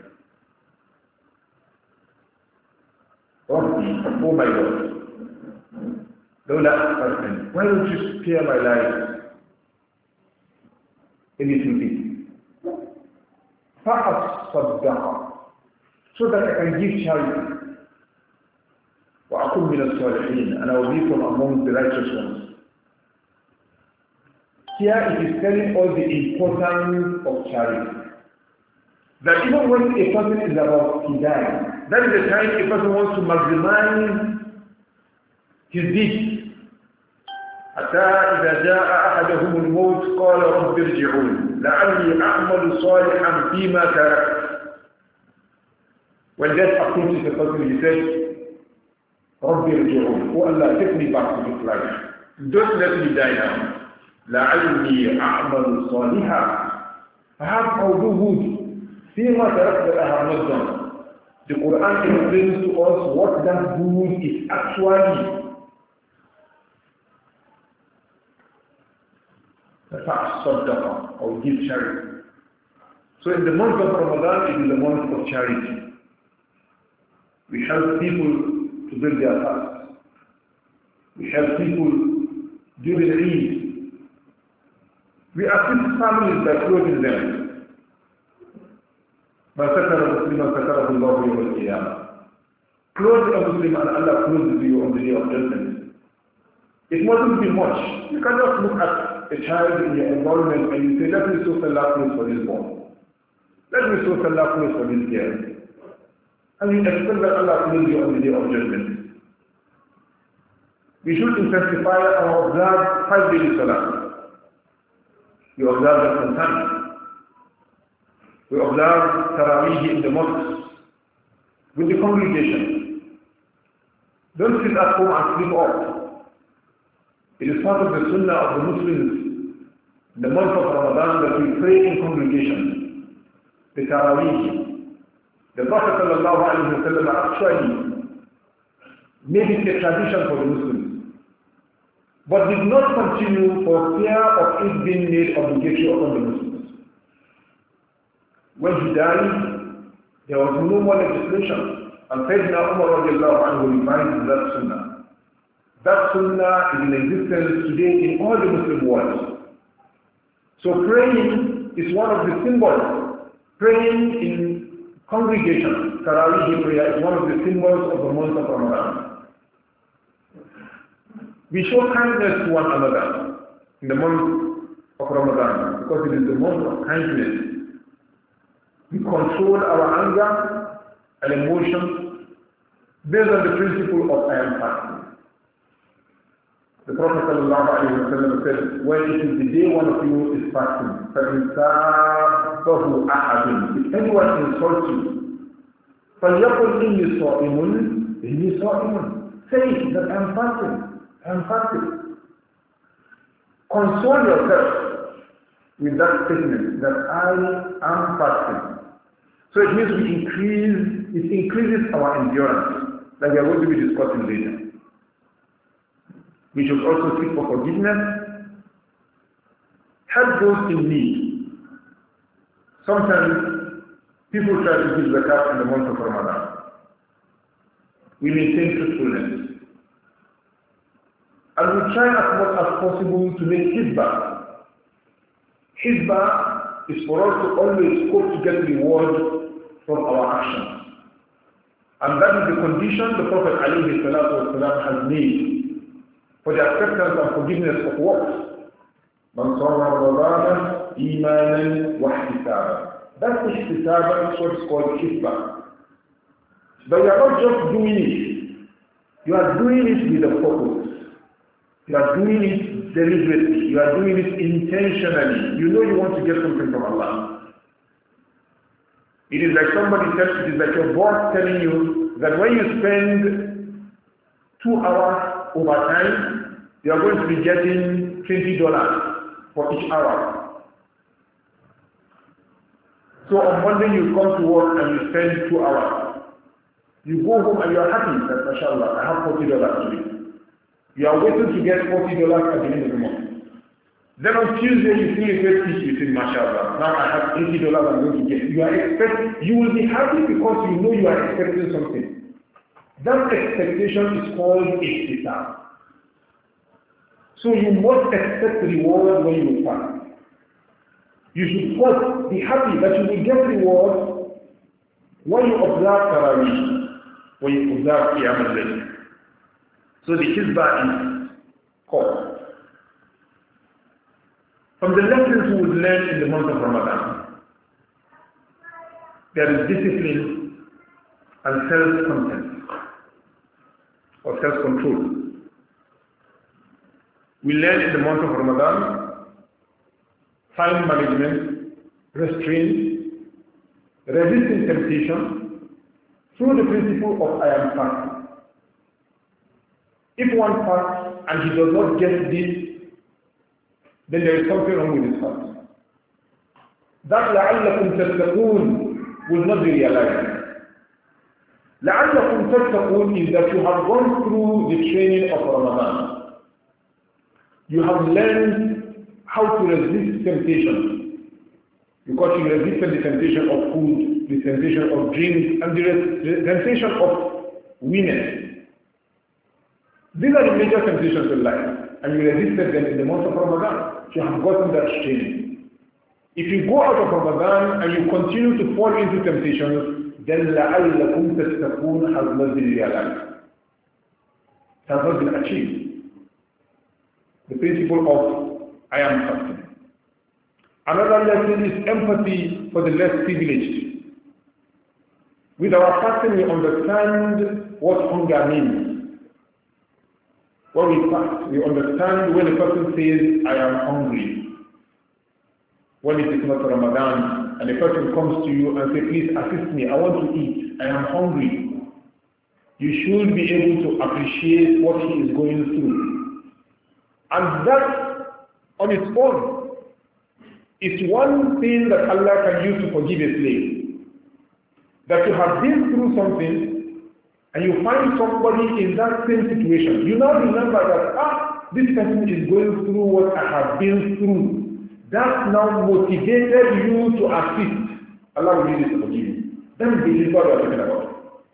[SPEAKER 1] ربي, oh my God, لولا أخرتني, why don't you spare my life a little bit? فأصدق, so that I can give charity. وَأَكُمْ مِنَ الصَّالِحِينَ, and I will be from among the righteous ones. Here it is telling all the importance of charity. That even when a person is about to die, that is the time a person wants to maximize his deeds. حتى إذا جاء أحدهم الموت قال رب ارجعون لعلي أعمل صالحا فيما تركت. When death approaches the person, he says, رَبِّ ارْجِعُونَ, oh Allah, take me back to this life. Don't let me die now. لَعَلِّي أَعْمَلُ صَالِحًا, perhaps I'll do good. فِيمَا تَرَكْتَ that I have not done. The Quran explains to us what that good is actually. The fact sadaqah, or give charity. So in the month of Ramadan, it is the month of charity. We help people to build their fast. We help people during Eid. We assist families by clothing them. مَا سَكَرَ مُسْلِمًا سَكَرَهُ اللَّهُ يَوْمَ الْقِيَامَةِ. Clothe a Muslim and Allah clothes you on the day of judgment. It mustn't be much. You cannot look at a child in your environment and you say, let me sew Salah clothes for this boy. Let me sew Salah clothes for this girl. And you expect that Allah will you on the day of judgment. We should intensify our observe five daily salah. We observe them on time. We observe Taraweeh in the mosque with the congregation. Don't sit at home and sleep off. It is part of the sunnah of the Muslims in the month of Ramadan that we pray in congregation. The Taraweeh. The Prophet ﷺ actually made it a tradition for the Muslims, but did not continue for fear of it being made obligatory upon the Muslims. When he died, there was no more legislation, and Sayyidina Umar radiallahu anhu reminds that sunnah. That sunnah is in existence today in all the Muslim world. So praying is one of the symbols. Praying in congregation, Taraweeh prayer, is one of the symbols of the month of Ramadan. We show kindness to one another in the month of Ramadan because it is the month of kindness. We control our anger and emotions based on the principle of I am fasting. The Prophet ﷺ said, when it is the day one of you is fasting, فَإِنْ سَابَهُ أَحَدٌ, if anyone insults you, فَلْيَقُلْ إِنِّي صَائِمٌ إِنِّي صَائِمٌ, say that I am fasting. I am fasting. Console yourself with that statement that I am fasting. So it means we increase, it increases our endurance, like we are going to be discussing later. We should also seek for forgiveness, help those in need. Sometimes people try to give zakat in the month of Ramadan. We maintain truthfulness. And we try as much as possible to make hizbah. Hizbah is for us to always hope to get reward from our actions. And that is the condition the Prophet ﷺ has made for the acceptance and forgiveness of works. Man sawma Ramadan imanan wa ihtisaban. That ihtisaban is what is called hizbah. But you are not just doing it. You are doing it with a purpose. You are doing it deliberately. You are doing it intentionally. You know you want to get something from Allah. It is like somebody tells you, it is like your boss telling you that when you spend two hours overtime, you are going to be getting twenty dollars for each hour. So on Monday you come to work and you spend two hours. You go home and you are happy that, mashallah, I have forty dollars today. You are waiting to get forty dollars at the end of the month. Then on Tuesday you feel a great peace, you think, mashallah, now I have eighty dollars I'm going to get. You are expect, you will be happy because you know you are expecting something. That expectation is called ihtisab. So you must expect reward when you fast. You should first be happy that you will get reward when you observe Taraweeh, when you observe Qiyam al-Layl. So the hizbah is called. From the lessons we would learn in the month of Ramadan, there is discipline and self-content or self-control. We learn in the month of Ramadan time management, restraint, resisting temptation through the principle of I am fasting. If one fasts and he does not get this, then there is something wrong with his fast. That لَعَلَّكُمْ تَتَّقُونَ will not be realized. لَعَلَّكُمْ تَتَّقُونَ is that you have gone through the training of Ramadan. You have learned how to resist temptation. Because you resisted the temptation of food, the temptation of drink, and the temptation of women. These are the major temptations in life, and you resisted them in the month of Ramadan. You have gotten that training. If you go out of Ramadan and you continue to fall into temptations, then لَعَلَّكُمْ تَتَّقُونَ has not been realized. It has not been achieved. The principle of I am fasting. Another lesson is empathy for the less privileged. With our fasting, we understand what hunger means. When we fast, we understand when a person says, I am hungry. When it is not Ramadan, and a person comes to you and says, please assist me, I want to eat, I am hungry. You should be able to appreciate what he is going through. And that on its own is one thing that Allah can use to forgive a slave. That you have been through something and you find somebody in that same situation. You now remember that, ah, this person is going through what I have been through. That now motivated you to assist. Allah will use it to forgive you. That is the what we are talking about.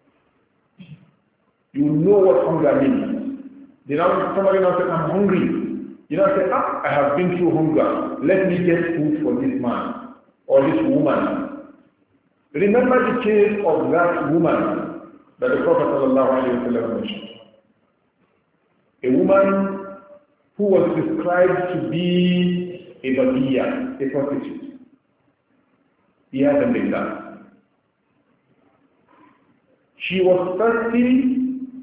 [SPEAKER 1] You know what hunger means. You know, somebody now says, I'm hungry. You know, say, ah, I have been through hunger. Let me get food for this man or this woman. Remember the case of that woman that the Prophet ﷺ mentioned. A woman who was described to be a babiya, a prostitute. Iyadhan. She was thirsty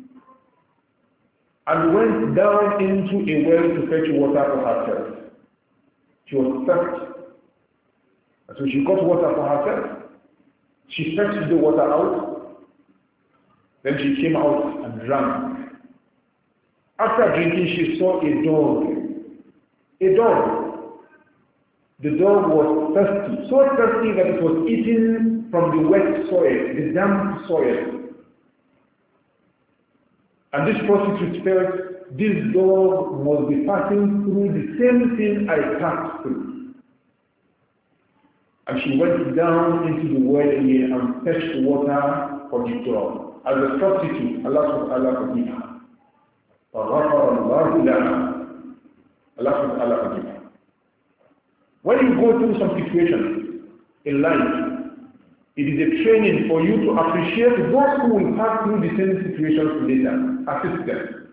[SPEAKER 1] and went down into a well to fetch water for herself. She was thirsty. So she got water for herself. She fetched the water out. Then she came out and drank. After drinking, she saw a dog. A dog. The dog was thirsty. So thirsty that it was eating from the wet soil, the damp soil. And this prostitute felt, this dog must be passing through the same thing I passed through. And she went down into the well again and fetched water for the dog. As a prostitute, Allah subhanahu wa ta'ala forgive her. Allah subhanahu wa ta'ala forgive her. When you go through some situations in life, it is a training for you to appreciate those who will pass through the same situations later. Assist them.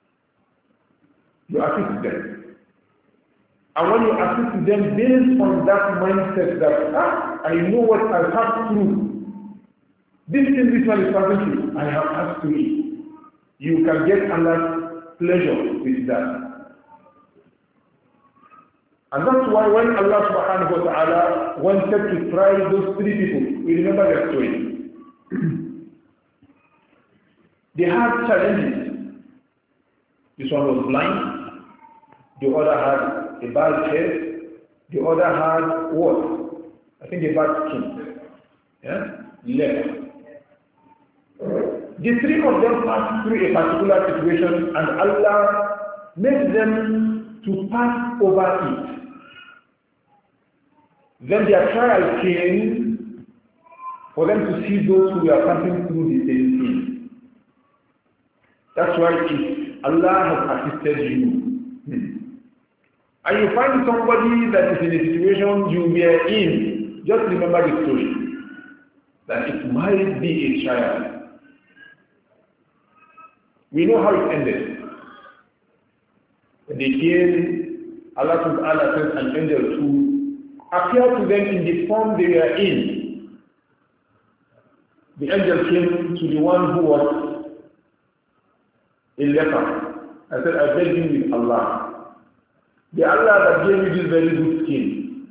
[SPEAKER 1] You assist them. And when you assist them based on that mindset that, ah, I know what I have through. This thing this one is passing through, I have passed through it. You can get Allah's pleasure with that. And that's why when Allah subhanahu wa ta'ala wanted to try those three people, we remember their story. They had challenges. This one was blind, the other had a bad head, the other had what? I think a bad skin. Yeah? Leper. The three of them passed through a particular situation and Allah made them to pass over it. Then their trial came for them to see those who are passing through the same thing. That's why if Allah has assisted you, hmm, and you find somebody that is in a situation you were in, just remember the story. That it might be a trial. We know how it ended. They came, Allah subhanahu wa ta'ala sent an angel to appear to them in the form they were in. The angel came to the one who was a leper. I said, I beg you with Allah. The Allah that gave me this very good skin.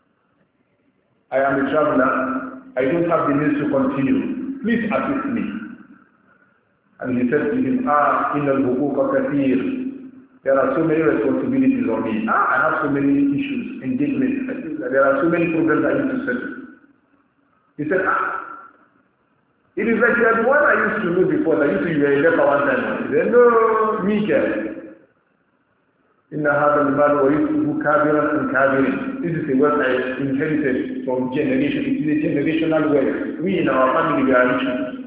[SPEAKER 1] I am a traveler. I don't have the means to continue. Please assist me. And he said to him, ah, in al-huquqa kathir. There are so many responsibilities on me. Ah, I have so many issues, engagements. There are so many problems I need to settle. He said, ah, it is like that one I used to know before. I used to be a leper one time. He said, no, Mika. Inna hadha al-mal wa yusufu kabiran and kabirin. This is a wealth I inherited from generation. It is a generational wealth. We in our family, we are rich.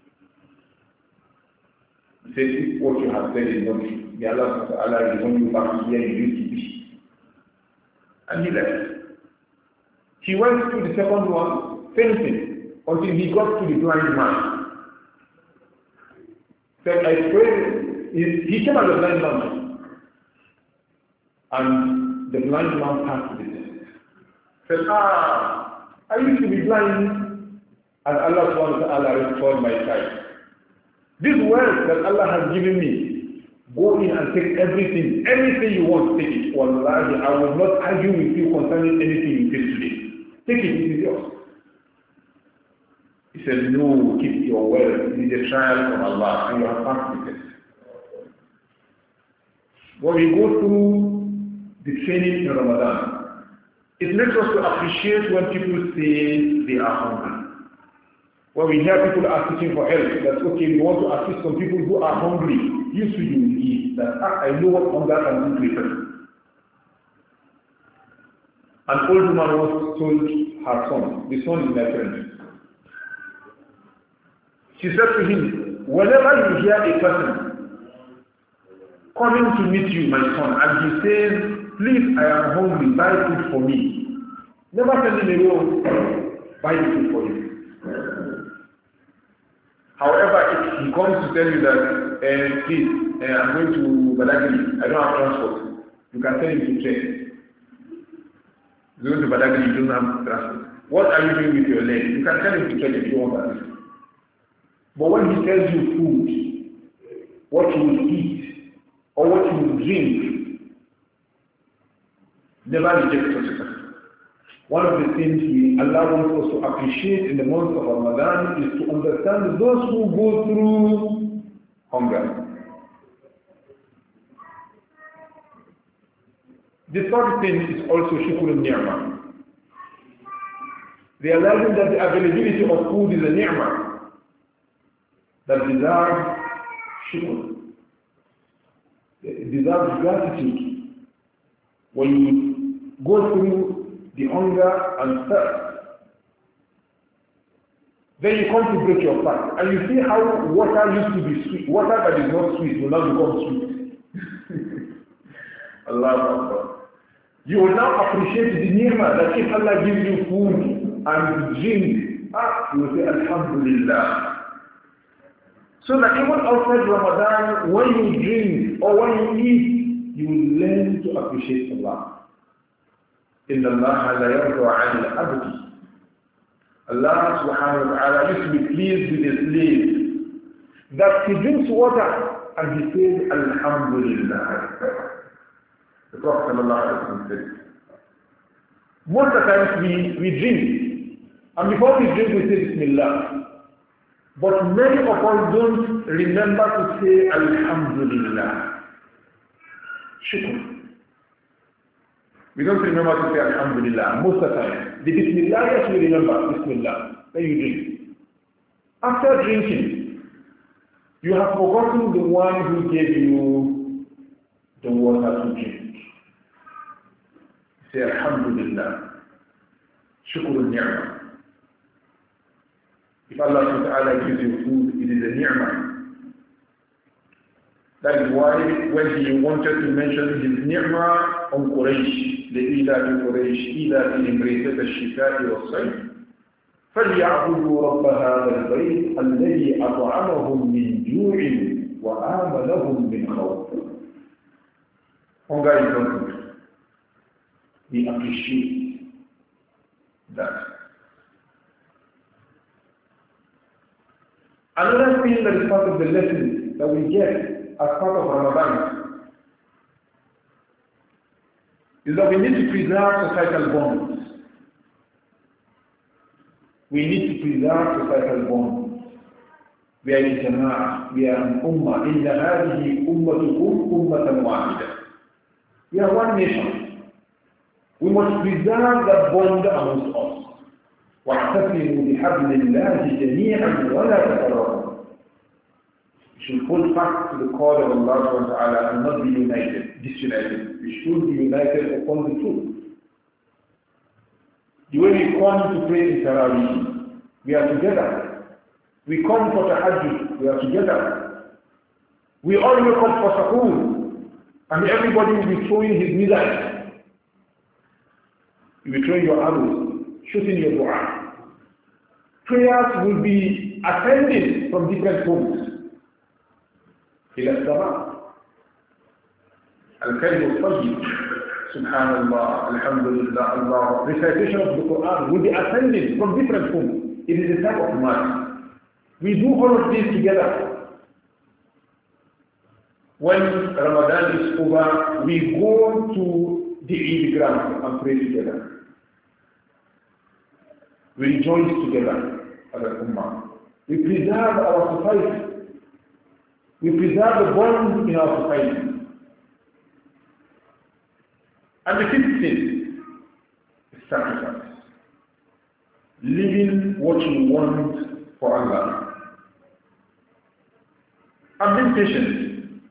[SPEAKER 1] He said, if what you have said is not true, may Allah subhanahu wa ta'ala return you back to where you used to be. And he left. He went to the second one, same thing, until he got to the blind man. Said, I pray, he came as a blind man. And the blind man passed with it. Said, ah, I used to be blind, and Allah subhanahu wa ta'ala restored my sight. This wealth that Allah has given me, Go in and take everything, anything you want, take it. Wallahi, I will not argue with you concerning anything you take today. Take it, it is yours. He said, no, keep your wealth. It is a trial from Allah, and you have passed with it. When we go through the training in Ramadan, it makes us to appreciate when people say they are hungry. When we hear people asking for help, that's okay, we want to assist some people who are hungry. Used to you eat. That ah, I know what hunger can do to a person. An old woman once told her son, the son is my friend. She said to him, whenever you hear a person coming to meet you, my son, and he says, please, I am hungry, buy food for me. Never send him away, buy the food for you. However, if he comes to tell you that, uh, please, uh, I'm going to Badagry, I don't have transport, you can tell him to train. You're going to Badagry, you don't have transport. What are you doing with your leg? You can tell him to train if you want that. But when he tells you food, what you will eat, or what you will drink, never reject such a person. One of the things we Allah wants us to appreciate in the month of Ramadan is to understand those who go through hunger. The third thing is also shukr al-ni'mah. Realizing that the availability of food is a ni'mah that deserves shukr. It deserves gratitude. When you go through the hunger and thirst, then you come to break your fast, and you see how water used to be sweet. Water that is not sweet will now become sweet. Allah Akbar. You will now appreciate the ni'mah that if Allah gives you food and drink, ah, you will say Alhamdulillah. So that even outside Ramadan, when you drink or when you eat, you will learn to appreciate Allah. إِنَّ اللَّهَ لَا يَرْضَى عَنِ الْعَبْدِ. Allah subhanahu wa ta'ala used to be pleased with his slave that he drinks water and he says Alhamdulillah. The Prophet ﷺ said, most of the times we, we drink, and before we drink we say Bismillah. But many of us don't remember to say Alhamdulillah. Shukr. We don't remember to say Alhamdulillah most of the time. The Bismillah, yes, we remember Bismillah. Then you drink. After drinking, you have forgotten the one who gave you the water to drink. Say Alhamdulillah. Shukr al-ni'mah. If Allah subhanahu wa ta'ala gives you food, it is a ni'mah. That is why when he wanted to mention his ni'mah on Quraysh, لإيلاف قريش إيلافهم رحلة الشتاء والصيف فليعبدوا رب هذا البيت الذي أطعمهم من جوع وآمنهم من خوف. Hunger is not good. We appreciate that. Another thing that is part of the lesson that we get as part of Ramadan is that we need to preserve societal bonds. We need to preserve societal bonds. We are in Jama'ah, we are an Ummah. إِنَّ هَذِهِ أُمَّتُكُمْ أُمَّةً وَاحِدًا. We are one nation. We must preserve that bond amongst us. وَاعْتَصِمُوا بِحَبْلِ اللَّهِ جَمِيعًا وَلَا تَفَرَّقُوا. We should hold fast to the call of Allah subhanahu wa ta'ala and not be united, disunited. We should be united upon the truth. The way we come to pray in Tarawih, we are together. We come for Tahajjud, we are together. We all wake up for Sahur, and everybody will be throwing his missiles. You will be throwing your arrows, shooting your dua. Prayers will be ascending from different homes. إلى السماء. الكلم الطيب سبحان الله الحمد لله الله. Recitation of the Quran will be ascending from different homes. It is a type of man. We do all of this together. when Ramadan is over, we go to the Eid ground and pray together. We rejoice together as a Ummah. We preserve our society. We preserve the bonds in our society. And the fifth thing is sacrifice. Living what you want for Allah. And being patient.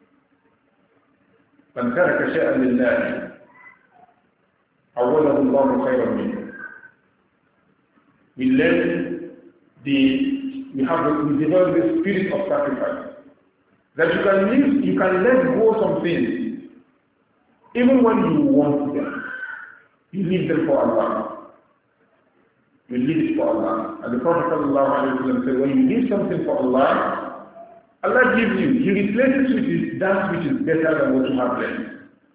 [SPEAKER 1] من ترك شيئا لله عوضه الله خيرا منه. We learn the, we have, we develop the spirit of sacrifice. That you can live, you can let go some things, even when you want them. You leave them for Allah. You leave it for Allah. And the Prophet ﷺ said, when you leave something for Allah, Allah gives you, He replaces with that which is better than what you have left.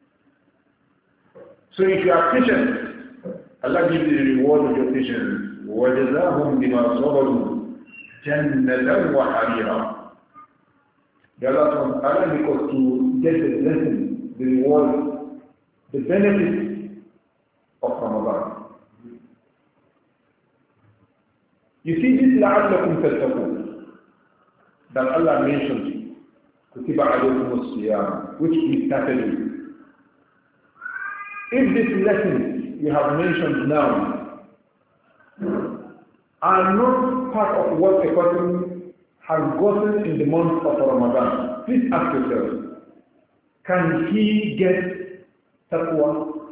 [SPEAKER 1] So if you are patient, Allah gives you the reward of your patience. وَجَزَاهُمْ بِمَا صَبَرُوا جَنَّةً وَحَرِيرًا. The Allah subhanahu because to get the blessing, the reward, the benefit of Ramadan. You see this لَعَلَّكُمْ تَتَّقُونَ that Allah mentioned, كُتِبَ عَلَيْكُمُ الصِّيَامُ, which we started with. If these lessons we have mentioned now are not part of what a person has gotten in the month of Ramadan, please ask yourself, can he get taqwa?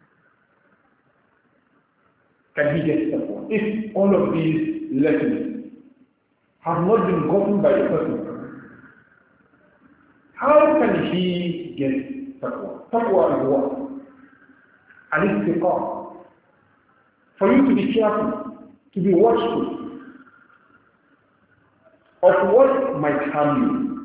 [SPEAKER 1] Can he get taqwa? If all of these lessons have not been gotten by a person, how can he get taqwa? Taqwa is what? Al-istiqam. For you to be careful, to be watchful of what might harm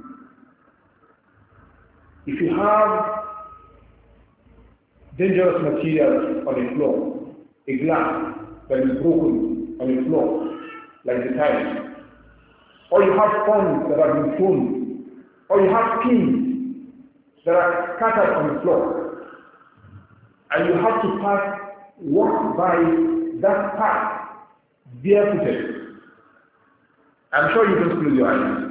[SPEAKER 1] you. If you have dangerous materials on the floor, a glass that is broken on the floor, like the tiles, or you have stones that have been thrown, or you have pins that are scattered on the floor, and you have to pass, walk by that path barefooted. I'm sure you don't close your eyes.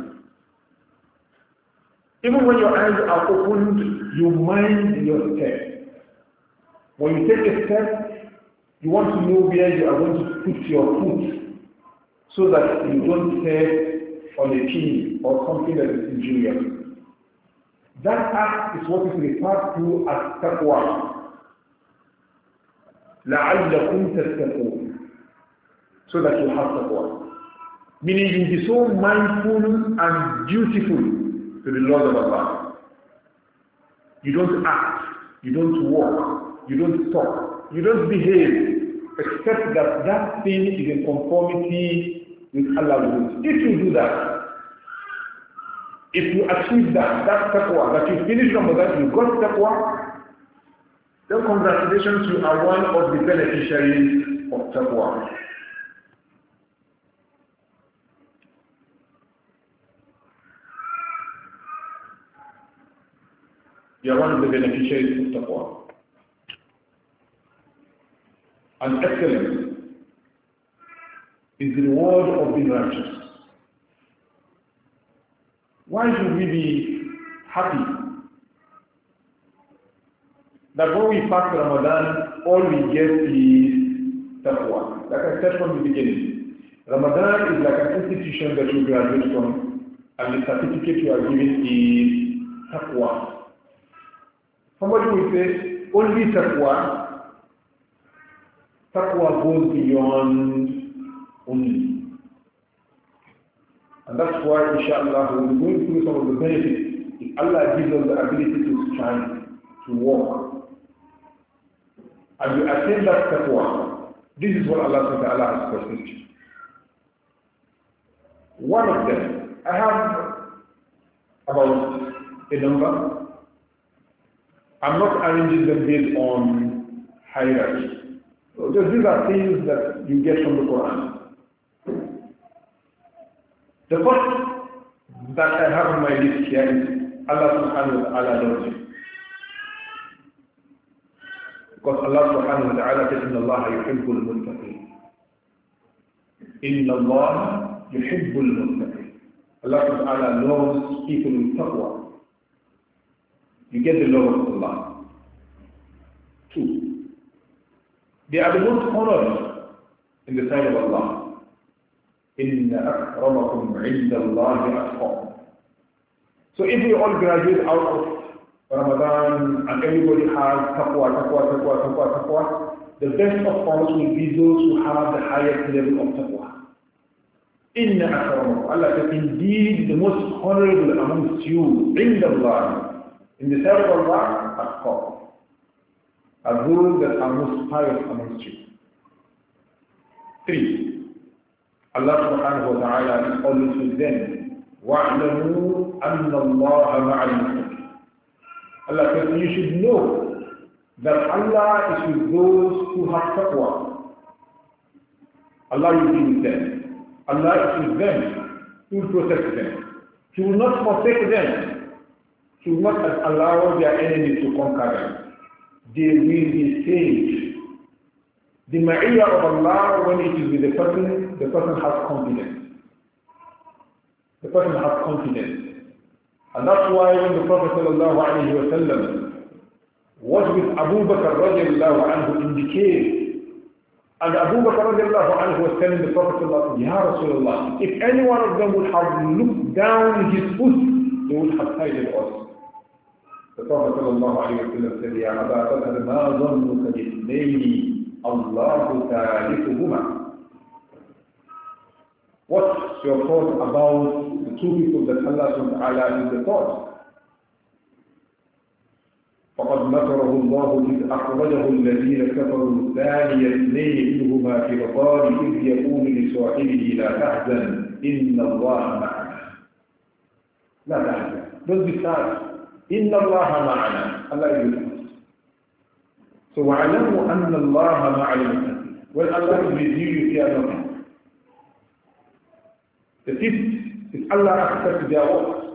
[SPEAKER 1] Even when your eyes are opened, you mind your step. When you take a step, you want to know where you are going to put your foot so that you don't step on a pin or something that is injurious. That act is what is referred to as taqwa. لَعَلَّكُمْ تَتَّقُونَ, so that you have taqwa. Meaning you be so mindful and dutiful to the laws of Allah. You don't act, you don't walk, you don't talk, you don't behave, except that that thing is in conformity with Allah's rules. If you do that, if you achieve that, that taqwa, that you finish Ramadan, you got taqwa, then congratulations, you are one of the beneficiaries of taqwa. You are one of the beneficiaries of taqwa. And excellence is the reward of being righteous. Why should we be happy that when we fast Ramadan, all we get is taqwa? Like I said from the beginning, Ramadan is like an institution that you graduate from, and the certificate you are given is taqwa. Somebody will say, only taqwa. Taqwa goes beyond only. And that's why, inshallah, we'll be going through some of the benefits. If Allah gives us the ability to strive, to walk, and you attain that taqwa, this is what Allah subhanahu wa ta'ala has promised. One of them, I have about a number. I'm not arranging them based on hierarchy. So just these are things that you get from the Quran. The first that I have on my list here is Allah subhanahu wa ta'ala loves you. Because Allah subhanahu wa ta'ala says, إِنَّ اللَّهَ يُحِبُّ الْمُتَّقِينَ. إِنَّ اللَّهَ يُحِبُّ الْمُتَّقِينَ. Allah subhanahu wa ta'ala loves people with taqwa. You get the love of Allah. Two, they are the most honored in the sight of Allah. إِنَّ أَكْرَمَكُمْ عِنْدَ اللَّهِ أَتْقَاكُمْ. So if we all graduate out of Ramadan and everybody has taqwa, taqwa, taqwa, taqwa, taqwa, the best of us will be those who have the highest level of taqwa. Inna akramakum. Allah says, indeed the most honorable amongst you, inda Allah, in the sight of Allah, atqakum, are those that are most pious amongst you. Three, Allah subhanahu wa ta'ala is always with them. وَاعْلَمُوا أَنَّ اللَّهَ مَعَ الْمُتَّقِينَ. Allah says, you should know that Allah is with those who have taqwa. Allah will be with them. Allah is with them. He will protect them. He will not forsake them. He will not allow their enemies to conquer them. They will be saved. The ma'iyah of Allah, when it is with the person, the person has confidence. The person has confidence. And that's why when the Prophet sallallahu alayhi wa sallam was with Abu Bakr radiallahu anhu in the cave, and Abu Bakr radiallahu anhu was telling the Prophet sallallahu alayhi wa sallam, Ya Rasulullah, if any one of them would have looked down his foot, they would have sided us. The Prophet sallallahu alayhi wa sallam said, Ya Aba Bakr, ma zannuka bithnayni, Allahu thalithuhuma. What's your thought about the two people that Allah subhanahu wa ta'ala is the thought? فقد مكره الله إذ أخرجه الذين كفروا ثاني اثنين إذهما في الغار إذ يقول لصاحبه لا تحزن إن الله معنا. لا تحزن. Don't be sad. إن الله معنا. Allah is with us. So وَعَلَمُوا أَنَّ اللَّهَ مَعَ الْمُتَّقِينَ. When Allah is with you, you fear nothing. The fifth is Allah accepts their works.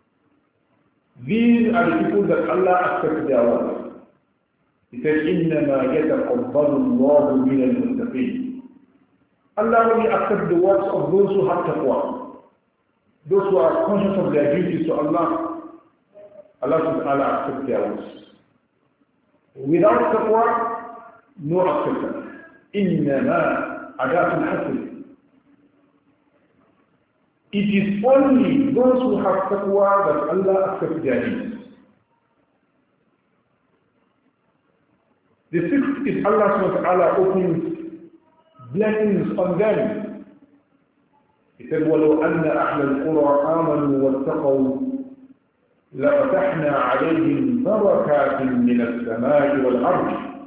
[SPEAKER 1] These are the people that Allah accepts their works. He said, إِنَّمَا يَتَقَبَّلُ اللَّهُ مِنَ الْمُتَّقِينَ. Allah only accepts the works of those who have taqwa. Those who are conscious of their duties to Allah. Allah subhanahu wa ta'ala accepts their works. Without taqwa, no acceptance. إِنَّمَا أَدَاةُ الْحَسْرِ. It is only those who have taqwa that Allah accepts their deeds. The sixth is Allah subhanahu wa ta'ala opens blessings on them. He said, وَلَوْ أَنَّ أَحْلَ الْقُرَىٰ آمَنُوا وَاتَّقَوْا لَفَتَحْنَا عَلَيْهِمْ بَرَكَاتٍ مِّنَ السَّمَاءِ وَالْأَرْضِ.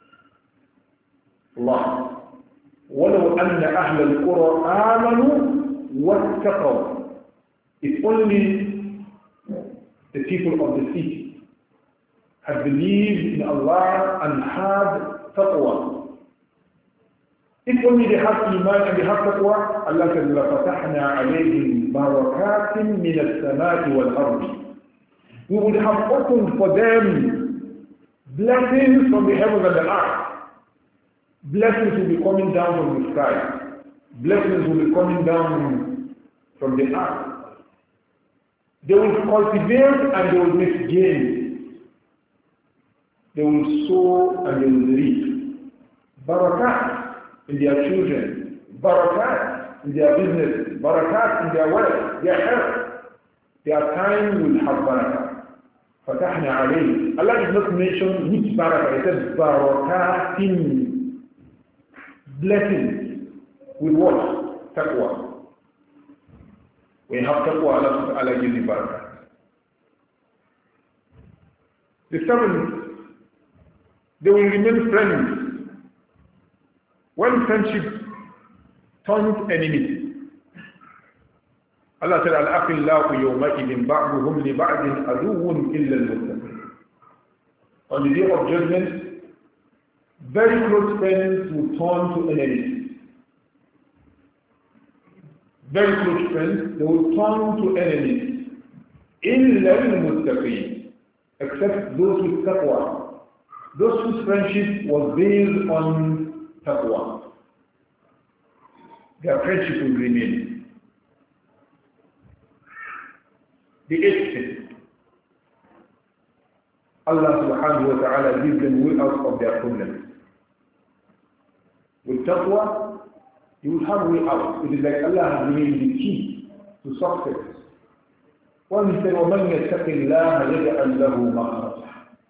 [SPEAKER 1] Allah. وَلَوْ أَنَّ أَحْلَ الْقُرَىٰ آمَنُوا وَاتَّقَوْا. If only the people of the city had believed in Allah and had taqwa. If only they have iman and they have taqwa, Allah said, لَفَتَحْنَا عَلَيْهِمْ بَرَكَاتٍ مِّنَ السَّمَاءِ وَالْأَرْضِ. We would have opened for them blessings from the heavens and the earth. Blessings will be coming down from the sky. Blessings will be coming down from the earth. They will cultivate and they will make gains. They will sow and they will reap. Barakat in their children. Barakat in their business. Barakat in their wealth, their health. Their time will have barakat. Fatahna alayhi. Allah did not mention which barakat. He said barakatin. Blessings. With what? Taqwa. When you have taqwa, Allah, Allah gives you barakah. The seventh, they will remain friends. When friendship turns enmity, Allah said, Al-Aqillahu yawma'idin ba'duhum li ba'din aduwwun illa al-muttaqin. On the day of judgment, very close friends will turn to enemies. Very close friends, they will turn to enemies. إِلَّا الْمُتَّقِينَ, except those with taqwa. Those whose friendship was based on taqwa. Their friendship will remain. The eighth thing, Allah subhanahu wa ta'ala gives them way out of their problems. With taqwa, you will have way out. It is like Allah has given the key to success. When he said, وَمَنْ يَتَّقِ اللَّهَ يَجْعَلْ لَهُ مَخْرَجًا.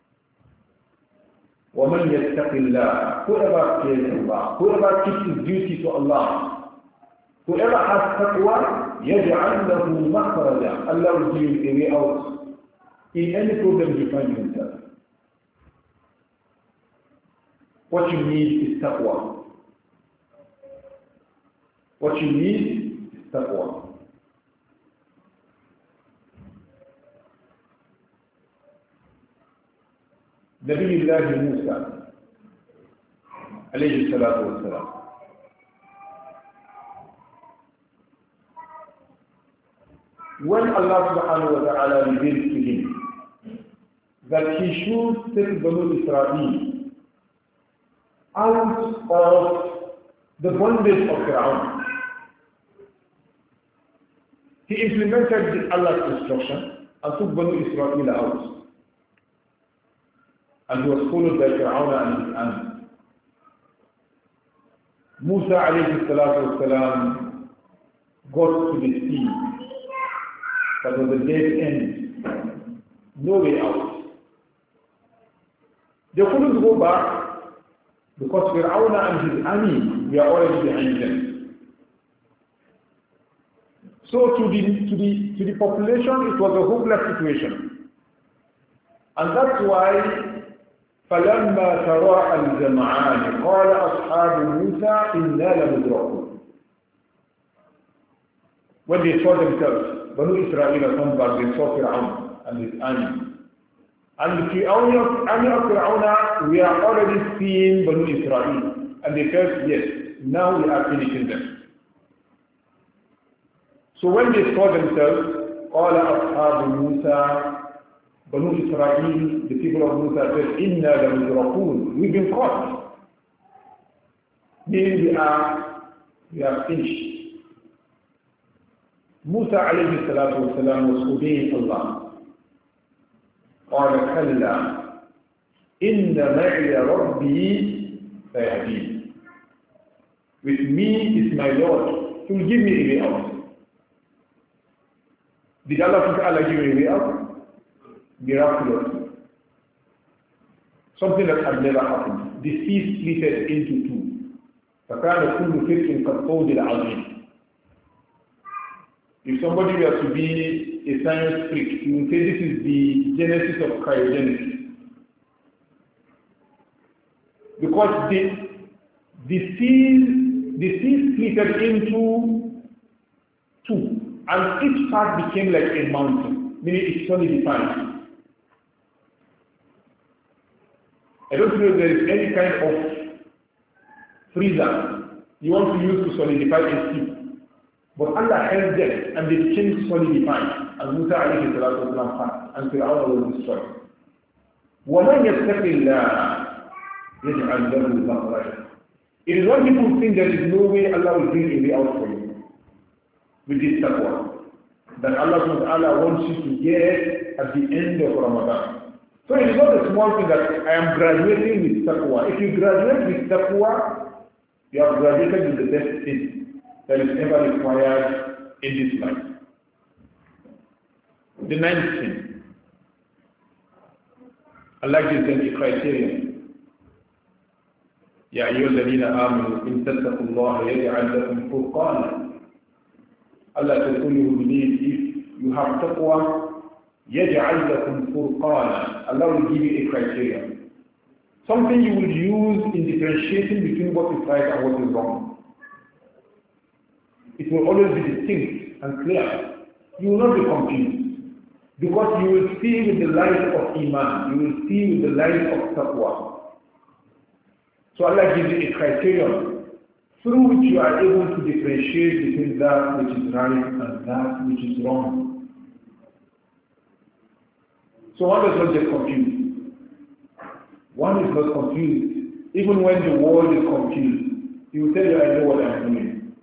[SPEAKER 1] وَمَنْ يَتَّقِ اللَّهَ, whoever fears Allah, whoever keeps his duty to Allah, whoever has taqwa, يَجْعَلْ لَهُ مَخْرَجًا. Allah will give him a way out in any problem you find himself. What you need is taqwa. What you need is taqwa. نبي الله موسى عليه الصلاة والسلام, when Allah subhanahu wa ta'ala revealed to him that he should take Banu Israel out of the bondage of Fir'aun, he implemented Allah's instruction and took Banu Israel out. And he was followed by Fir'aun and his army. Musa alayhi salatu wasalam got to the sea. That was a dead end. No way out. They couldn't go back because Fir'aun and his army were already behind them. So to the, to the, to the population, it was a hopeless situation. And that's why فَلَمَّا تَرَاءَى الْجَمْعَانِ قَالَ أَصْحَابُ مُوسَى إِنَّا لَمُدْرَكُونَ. When they saw themselves, Banu Israel come back, they saw Fir'aun and his army. And the army of, army of Fir'aun, we are already seeing Banu Israel. And they felt, yes, now we are finishing them. So when they saw themselves, قَالَ أَصْحَابُ مُوسَى, Banu Israel, the people of Musa said, Inna lamudrakun. We've been caught. Meaning we are, we are finished. Musa alayhi salatu wasalam was obeying Allah. قال كلا إن معي ربي سيهدين. With me is my Lord. He will give me a way out. Did Allah Ta'ala give me a way out? Miraculously. Something that had never happened. The sea splitted into two. فَكَانَ كُلُّ فِرْقٍ كَالطَّوْدِ الْعَظِيمِ. If somebody were to be a science freak, he would say this is the genesis of cryogenesis. Because the, the sea, the sea splitted into two, and each part became like a mountain, meaning it's solidified. I don't know if there is any kind of freezer you want to use to solidify a sea. But Allah held them and they became solidified. And Musa alayhi salatu wasalam passed and Fir'aun was destroyed. وَمَنْ يَتَّقِ اللَّهَ يَجْعَلْ لَهُ مَخْرَجًا. It is when people think there is no way Allah will bring a way out for you with this taqwa that Allah subhanahu wa ta'ala wants you to get at the end of Ramadan. So it is not a small thing that I am graduating with taqwa. If you graduate with taqwa, you have graduated with the best thing that is ever required in this life. The ninth thing, Allah gives them a criterion. يا أيها الذين آمنوا إن تتقوا الله يجعل لكم فرقانا. Allah says only who believe, if you have taqwa, يجعل لكم فرقانا. Allah will give you a criterion. Something you will use in differentiating between what is right and what is wrong. It will always be distinct and clear. You will not be confused. Because you will see with the light of Iman. You will see with the light of Taqwa. So Allah gives you a criterion through which you are able to differentiate between that which is right and that which is wrong. So one does not get confused. One is not confused. Even when the world is confused, he will tell you, I know what I'm doing.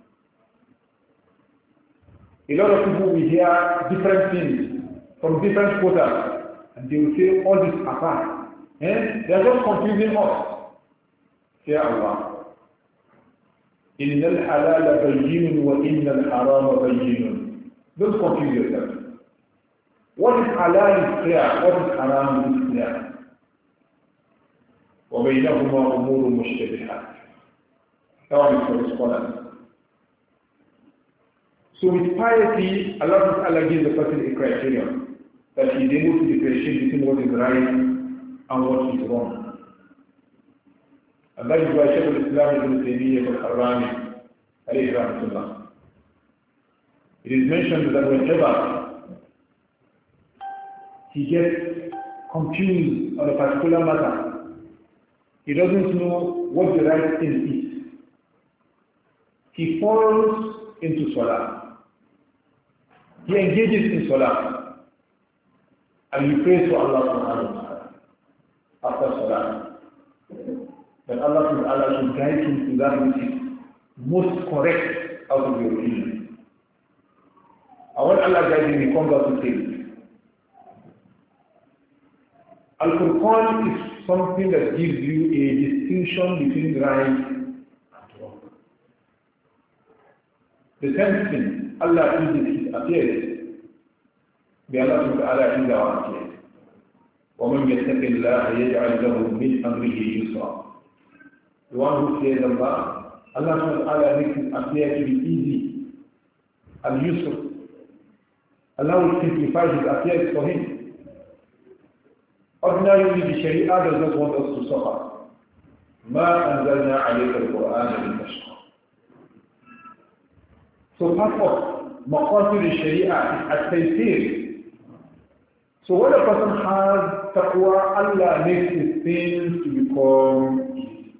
[SPEAKER 1] A lot of people will hear different things from different quarters, and they will say all this apart. Eh? They are just confusing us. Say Allah. إِنَّ الْحَلَالَ بَيِّنٌ وَإِنَّ الْحَرَامَ بَيِّنٌ. Don't confuse yourself. What is halal is clear, what is haram is clear. وَبَيْنَهُمَا أُمُورٌ مُشْتَبِهَاتٌ. That one is for the scholars. So with piety, Allah Ta'ala gives the person a criterion that he is able to differentiate between what is right and what is wrong. And that is why Shaykh al-Islam Ibn Taymiyyah al-Harrani, alayhi rahmatullah, it is mentioned that whenever he gets confused on a particular matter, he doesn't know what the right thing is, he falls into salah. He engages in salah and he prays to Allah subhanahu wa ta'ala after salah, that Allah subhanahu wa ta'ala should guide him to that which is most correct out of your opinion. And when Allah guides him, he comes out to say, Al-Qur'an is something that gives you a distinction between right and wrong. The same thing, Allah uses His appearance. May Allah subhanahu wa ta'ala is our appearance. وَمَنْ يَتَّقِ اللَّهَ يَجْعَلْ لَهُ مِنْ أَمْرِهِ يُسْرًا. The one who fears Allah, Allah subhanahu wa ta'ala makes His appear to be easy and useful. Allah will simplify His appearance for him. Ordinarily, the Sharia does not want us to suffer. مَا أَنزَلْنَا عَلَيْكَ الْقُرْآنَ لِتَشْقَى. So part of maqasid al-Sharia is at-taysir. So when a person has taqwa, Allah makes his things to become easy.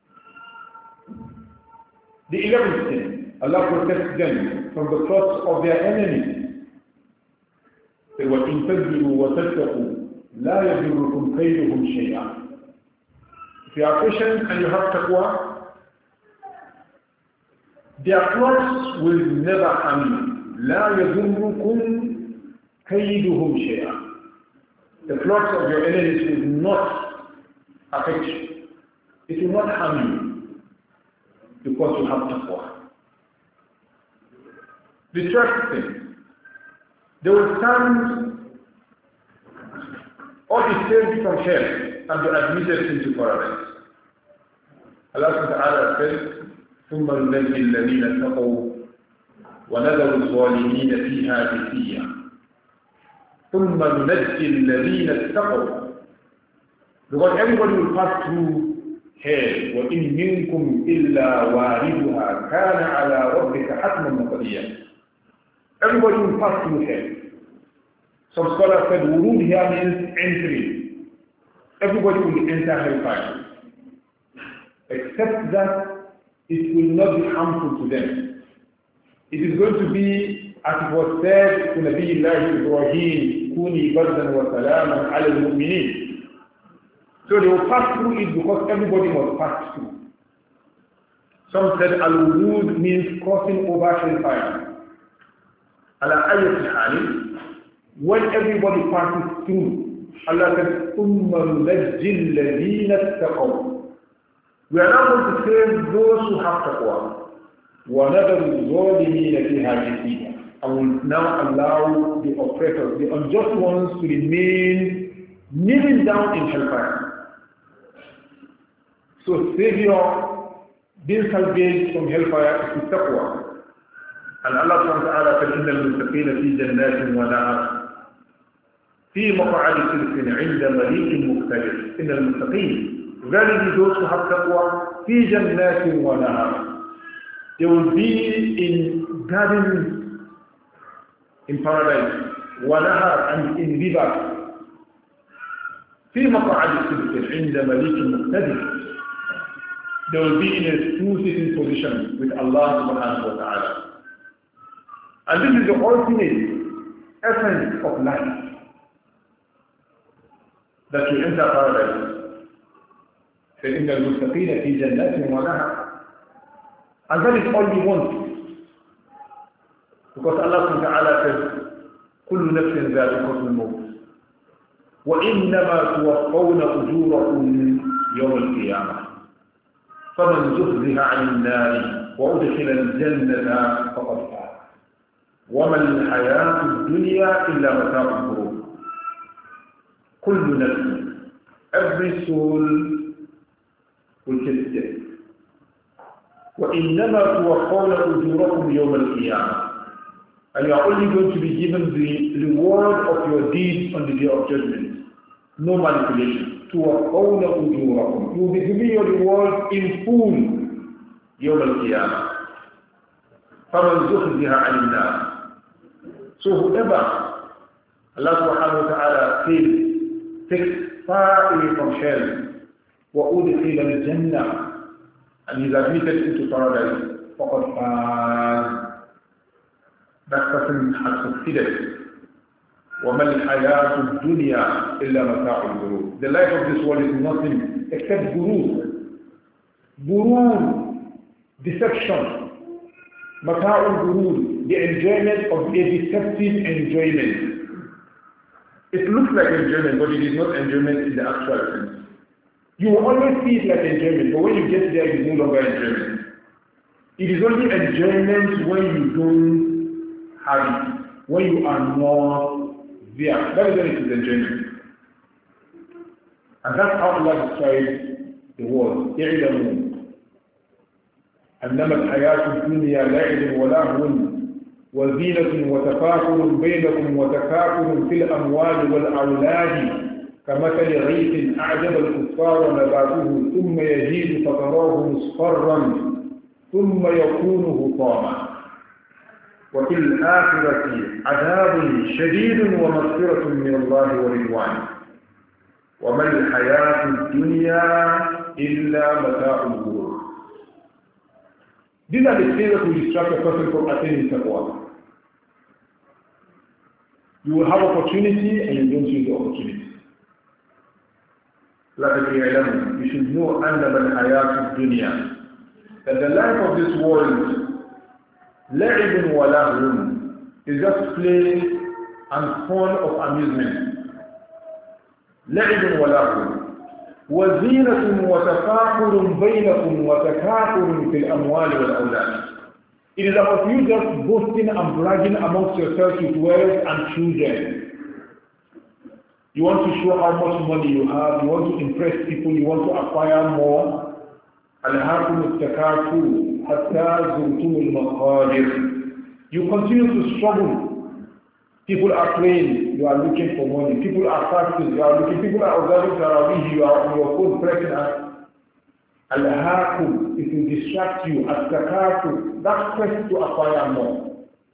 [SPEAKER 1] The eleventh thing, Allah protects them from the plots of their enemies. They were in تَذْبِرُوا وَتَتَّقُوا لَا يَذُرُّكُمْ كَيْدُهُمْ شَيْئًا. If you are patient and you have taqwa, their plots will never harm you. لَا يَذُرُّكُمْ كَيْدُهُمْ شَيْئًا. The plots of your enemies will not affect you. It will not harm you because you have taqwa. The third thing, they will stand or be saved from hell and be admitted into paradise. Allah subhanahu wa ta'ala says, ثم ننجي الذين اتقوا ونذر الظالمين فيها جثيا. ثم ننجي الذين اتقوا. Because everybody will pass through hell. وإن منكم إلا واردها كان على ربك حتما مقضيا. Everybody will pass through hell. Some scholars said wurud here means entry. Everybody will enter hellfire, except that it will not be harmful to them. It is going to be, as it was said to Nabi Allah Ibrahim, Kuni bardan wa salaman ala al-mu'minin. So they will pass through it because everybody must pass through. Some said al-wurud means crossing over hellfire. Ala ayat al when everybody passes through, Allah says, ثُمَّ نُنَجِّي الَّذِينَ اتَّقَوْا. We are now going to save those who have taqwa. وَنَذَرُ الظَّالِمِينَ فِيهَا جِثِيًّا. And will now allow the oppressors, the unjust ones, to remain kneeling down in hellfire. So Savior, being salvaged from hellfire is taqwa. And Allah subhanahu wa ta'ala said, إِنَّ الْمُتَّقِينَ فِي جَنَّاتٍ وَنَهَرٍ في مقعد صدق عند مليك مقتدر. إن المتقين, verily those who have taqwa, في جنات ونهر, they will be in gardens in paradise, ونهر, and in rivers. في مقعد صدق عند مليك مقتدر, they will be in a true sitting position with Allah subhanahu wa ta'ala. And this is the ultimate essence of life. that you enter paradise. فَإِنَّ الْمُتَّقِينَ فِي جَنَّاتٍ وَنَهَرٍ. And that is all you want. Because Allah subhanahu wa ta'ala says, كُلُّ نَفْسٍ ذَائِقَةُ الْمَوْتِ وَإِنَّمَا تُوَفَّوْنَ أُجُورَكُمْ يَوْمَ الْقِيَامَةِ فَمَنْ زُحْزِحَ عَنِ النَّارِ وَأُدْخِلَ الْجَنَّةَ فَقَدْ فَازَ وَمَا الْحَيَاةُ الدُّنْيَا إِلَّا مَتَاعُ الْغُرُورِ. كُلُّ نَفْسٍ, every soul will taste death. وَإِنَّمَا تُوَفَّوْنَ أُجُورَكُمْ يَوْمَ الْقِيَامَةِ, and you are only going to be given the reward of your deeds on the day of judgment. No manipulation. تُوَفَّوْنَ أُجُورَكُمْ, you will be given your reward in full يَوْمَ الْقِيَامَةِ. فَمَنْ زُحْزِحَ عَنِ النَّارِ. So whoever Allah subhanahu wa ta'ala says takes far away from hell, وَأُدْخِلَ الْجَنَّةِ, and he is admitted into paradise, فَقَدْ فَازَ, that person has succeeded. وَمَا الْحَيَاةُ الدُّنْيَا إِلَّا مَتَاعُ الْغُرُورِ. The life of this world is nothing except gurur. Gurur, deception. مَتَاعُ الْغُرُورِ, the enjoyment of a deceptive enjoyment. It looks like enjoyment, but it is not enjoyment in the actual sense. You will always see it like enjoyment, but when you get there, it is no longer enjoyment. It is only enjoyment when you don't have it, when you are not there. That is when it is enjoyment. And that's how Allah describes the world. اعلموا أنما الحياة الدنيا لعب ولهو وزينة وتفاخر بينكم وتكاثر في الأموال والأولاد كمثل غيث أعجب الكفار نباته ثم يهيج فتراه مصفرا ثم يكون هطاما وفي الآخرة عذاب شديد ومغفرة من الله ورضوان وما الحياة الدنيا إلا متاع الغرور. These are the things that will distract a person from attaining taqwa. You will have opportunity and you don't use the opportunity. لَكَدْ You should know أَنَّمَا الْحَيَاةُ الدُّنْيَا, that the life of this world لَعِبٌ وَلَهْوٌ is just play and fun of amusement. لَعِبٌ وَلَهْوٌ وَزِينَةٌ وَتَفَاخُرٌ بَيْنَكُمْ وَتَكَاثُرٌ فِي الْأَمْوَالِ وَالْأَوْلَادِ. It is about you just boasting and bragging amongst yourselves with wealth and children. You want to show how much money you have, you want to impress people, you want to acquire more. أَلْهَاكُمُ التَّكَاثُرُ حَتَّى زُرْتُمُ الْمَقَابِرَ. You continue to struggle. People are praying, you are looking for money. People are fasting, you are looking. People are observing Tarawih, you are on your phone pressing at Al-Hakum. It will distract you. At-Takatu, that quest to acquire more.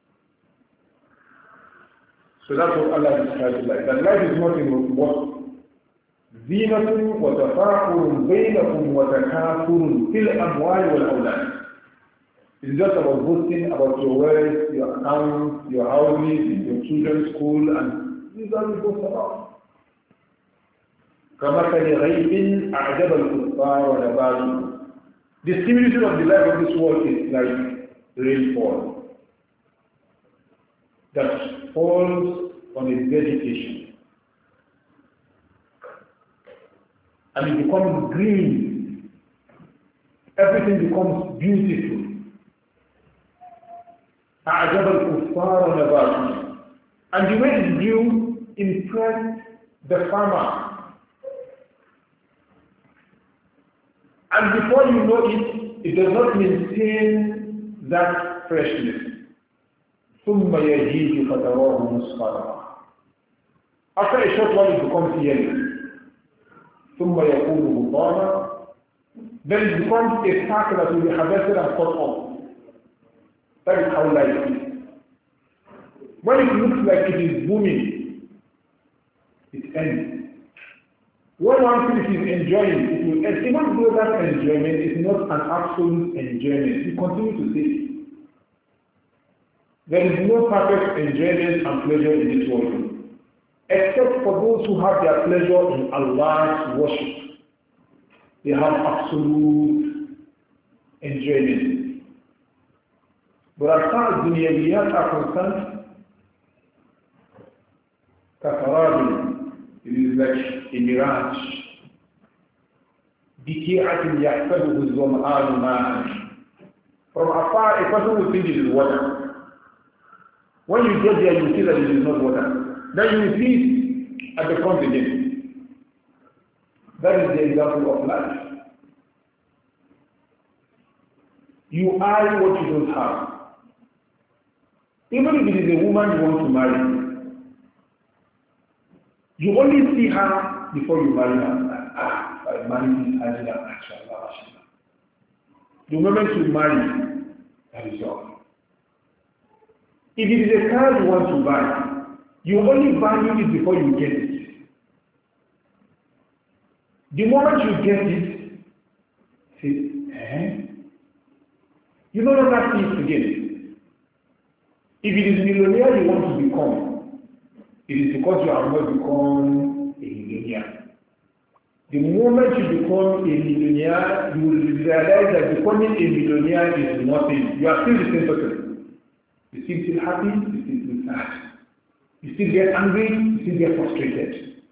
[SPEAKER 1] So that's what Allah describes life. That life is not in what? زِينَةٌ وَتَفَاخُرٌ بَيْنَكُمْ وَتَكَاثُرٌ فِي الْأَمْوَالِ وَالْأَوْلَادِ. It's just about boasting about your wealth, your accounts, your houses, your children's school, and these are the boast about. كَمَثَلِ غَيْبٍ أَعْجَبَ الْكُفَّارَ وَنَبَاتُهُ. The similitude of the life of this world is like rainfall that falls on its vegetation, and it becomes green. Everything becomes beautiful. أعجب الكفار نباته. And the way it grew impressed the farmer. And before you know it, it does not maintain that freshness. ثم يهيج فتراه مصفرا. After a short while it becomes yellow. ثم يكون هطاما. Then it becomes a sack that will be harvested and cut off. That is how life is. When it looks like it is booming, it ends. When one feels is enjoying, it will end. Even though that enjoyment is not an absolute enjoyment, you continue to see it. There is no perfect enjoyment and pleasure in this world.
[SPEAKER 2] except for those who have their pleasure in Allah's worship. They have absolute enjoyment. But as far as dunyawiyat are concerned, كفراد, it is like a mirage. بكيعة يحسبه الظمآن ماء. From afar, a person will think it is water. When you get there, you see that it is not water. Then you see it at the front again. That is the example of life. You eye what you don't have. Even if it is a woman you want to marry, you only see her before you marry her. Ah, I married this Hajjah, mashallah, mashallah. The moment you marry, that is all. If it is a car you want to buy, you only value it before you get it. The moment you get it, say, eh? You no longer see it again. If it is a millionaire you want to become, it is because you have not become a millionaire. The moment you become a millionaire, you will realize that becoming a millionaire is nothing. You are still the same person. You still feel happy, you still feel sad. You still get angry, you still get frustrated.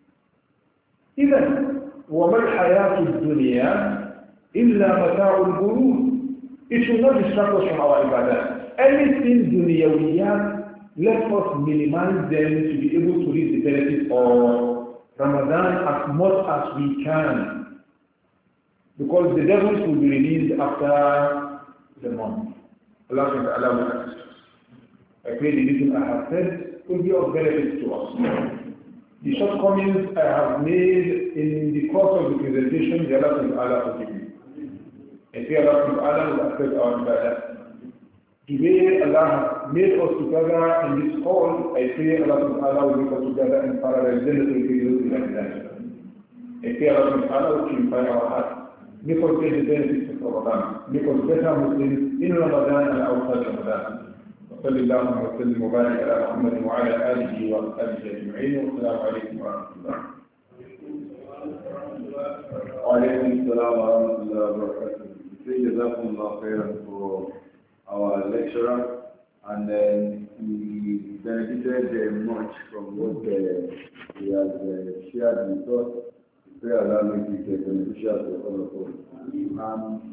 [SPEAKER 2] Even, وَمَا الْحَيَاةُ الدُّنْيَا إِلَّا مَتَاعُ الْغُرُورِ. It should not distract us from our ibadah. Anything dunyawiyat, let us minimize them to be able to reap the benefit of Ramadan as much as we can. Because the devils will be released after the month. Allah subhanahu wa ta'ala will assist us. I pray the little I have said will be of benefit to us. The shortcomings I have made in the course of the presentation, the Allah subhanahu wa ta'ala forgive me. I pray Allah subhanahu wa ta'ala will accept our ibadah. The way Allah has made us together in this hall, I pray Allah subhanahu wa ta'ala will make us together in parallel. I pray Allah subhanahu wa ta'ala will purify our hearts. Make us get the benefits of Ramadan. Make us better Muslims in Ramadan and outside Ramadan. وصلى اللهم وسلم وبارك على محمد وعلى آله وصحبه أجمعين والسلام عليكم ورحمة الله.
[SPEAKER 3] وعليكم السلام ورحمة الله وبركاته. جزاكم الله خيرا for our lecturer, and then he benefited much from what uh, he has uh, shared with us. Pray Allah make it beneficial to all of us. Um,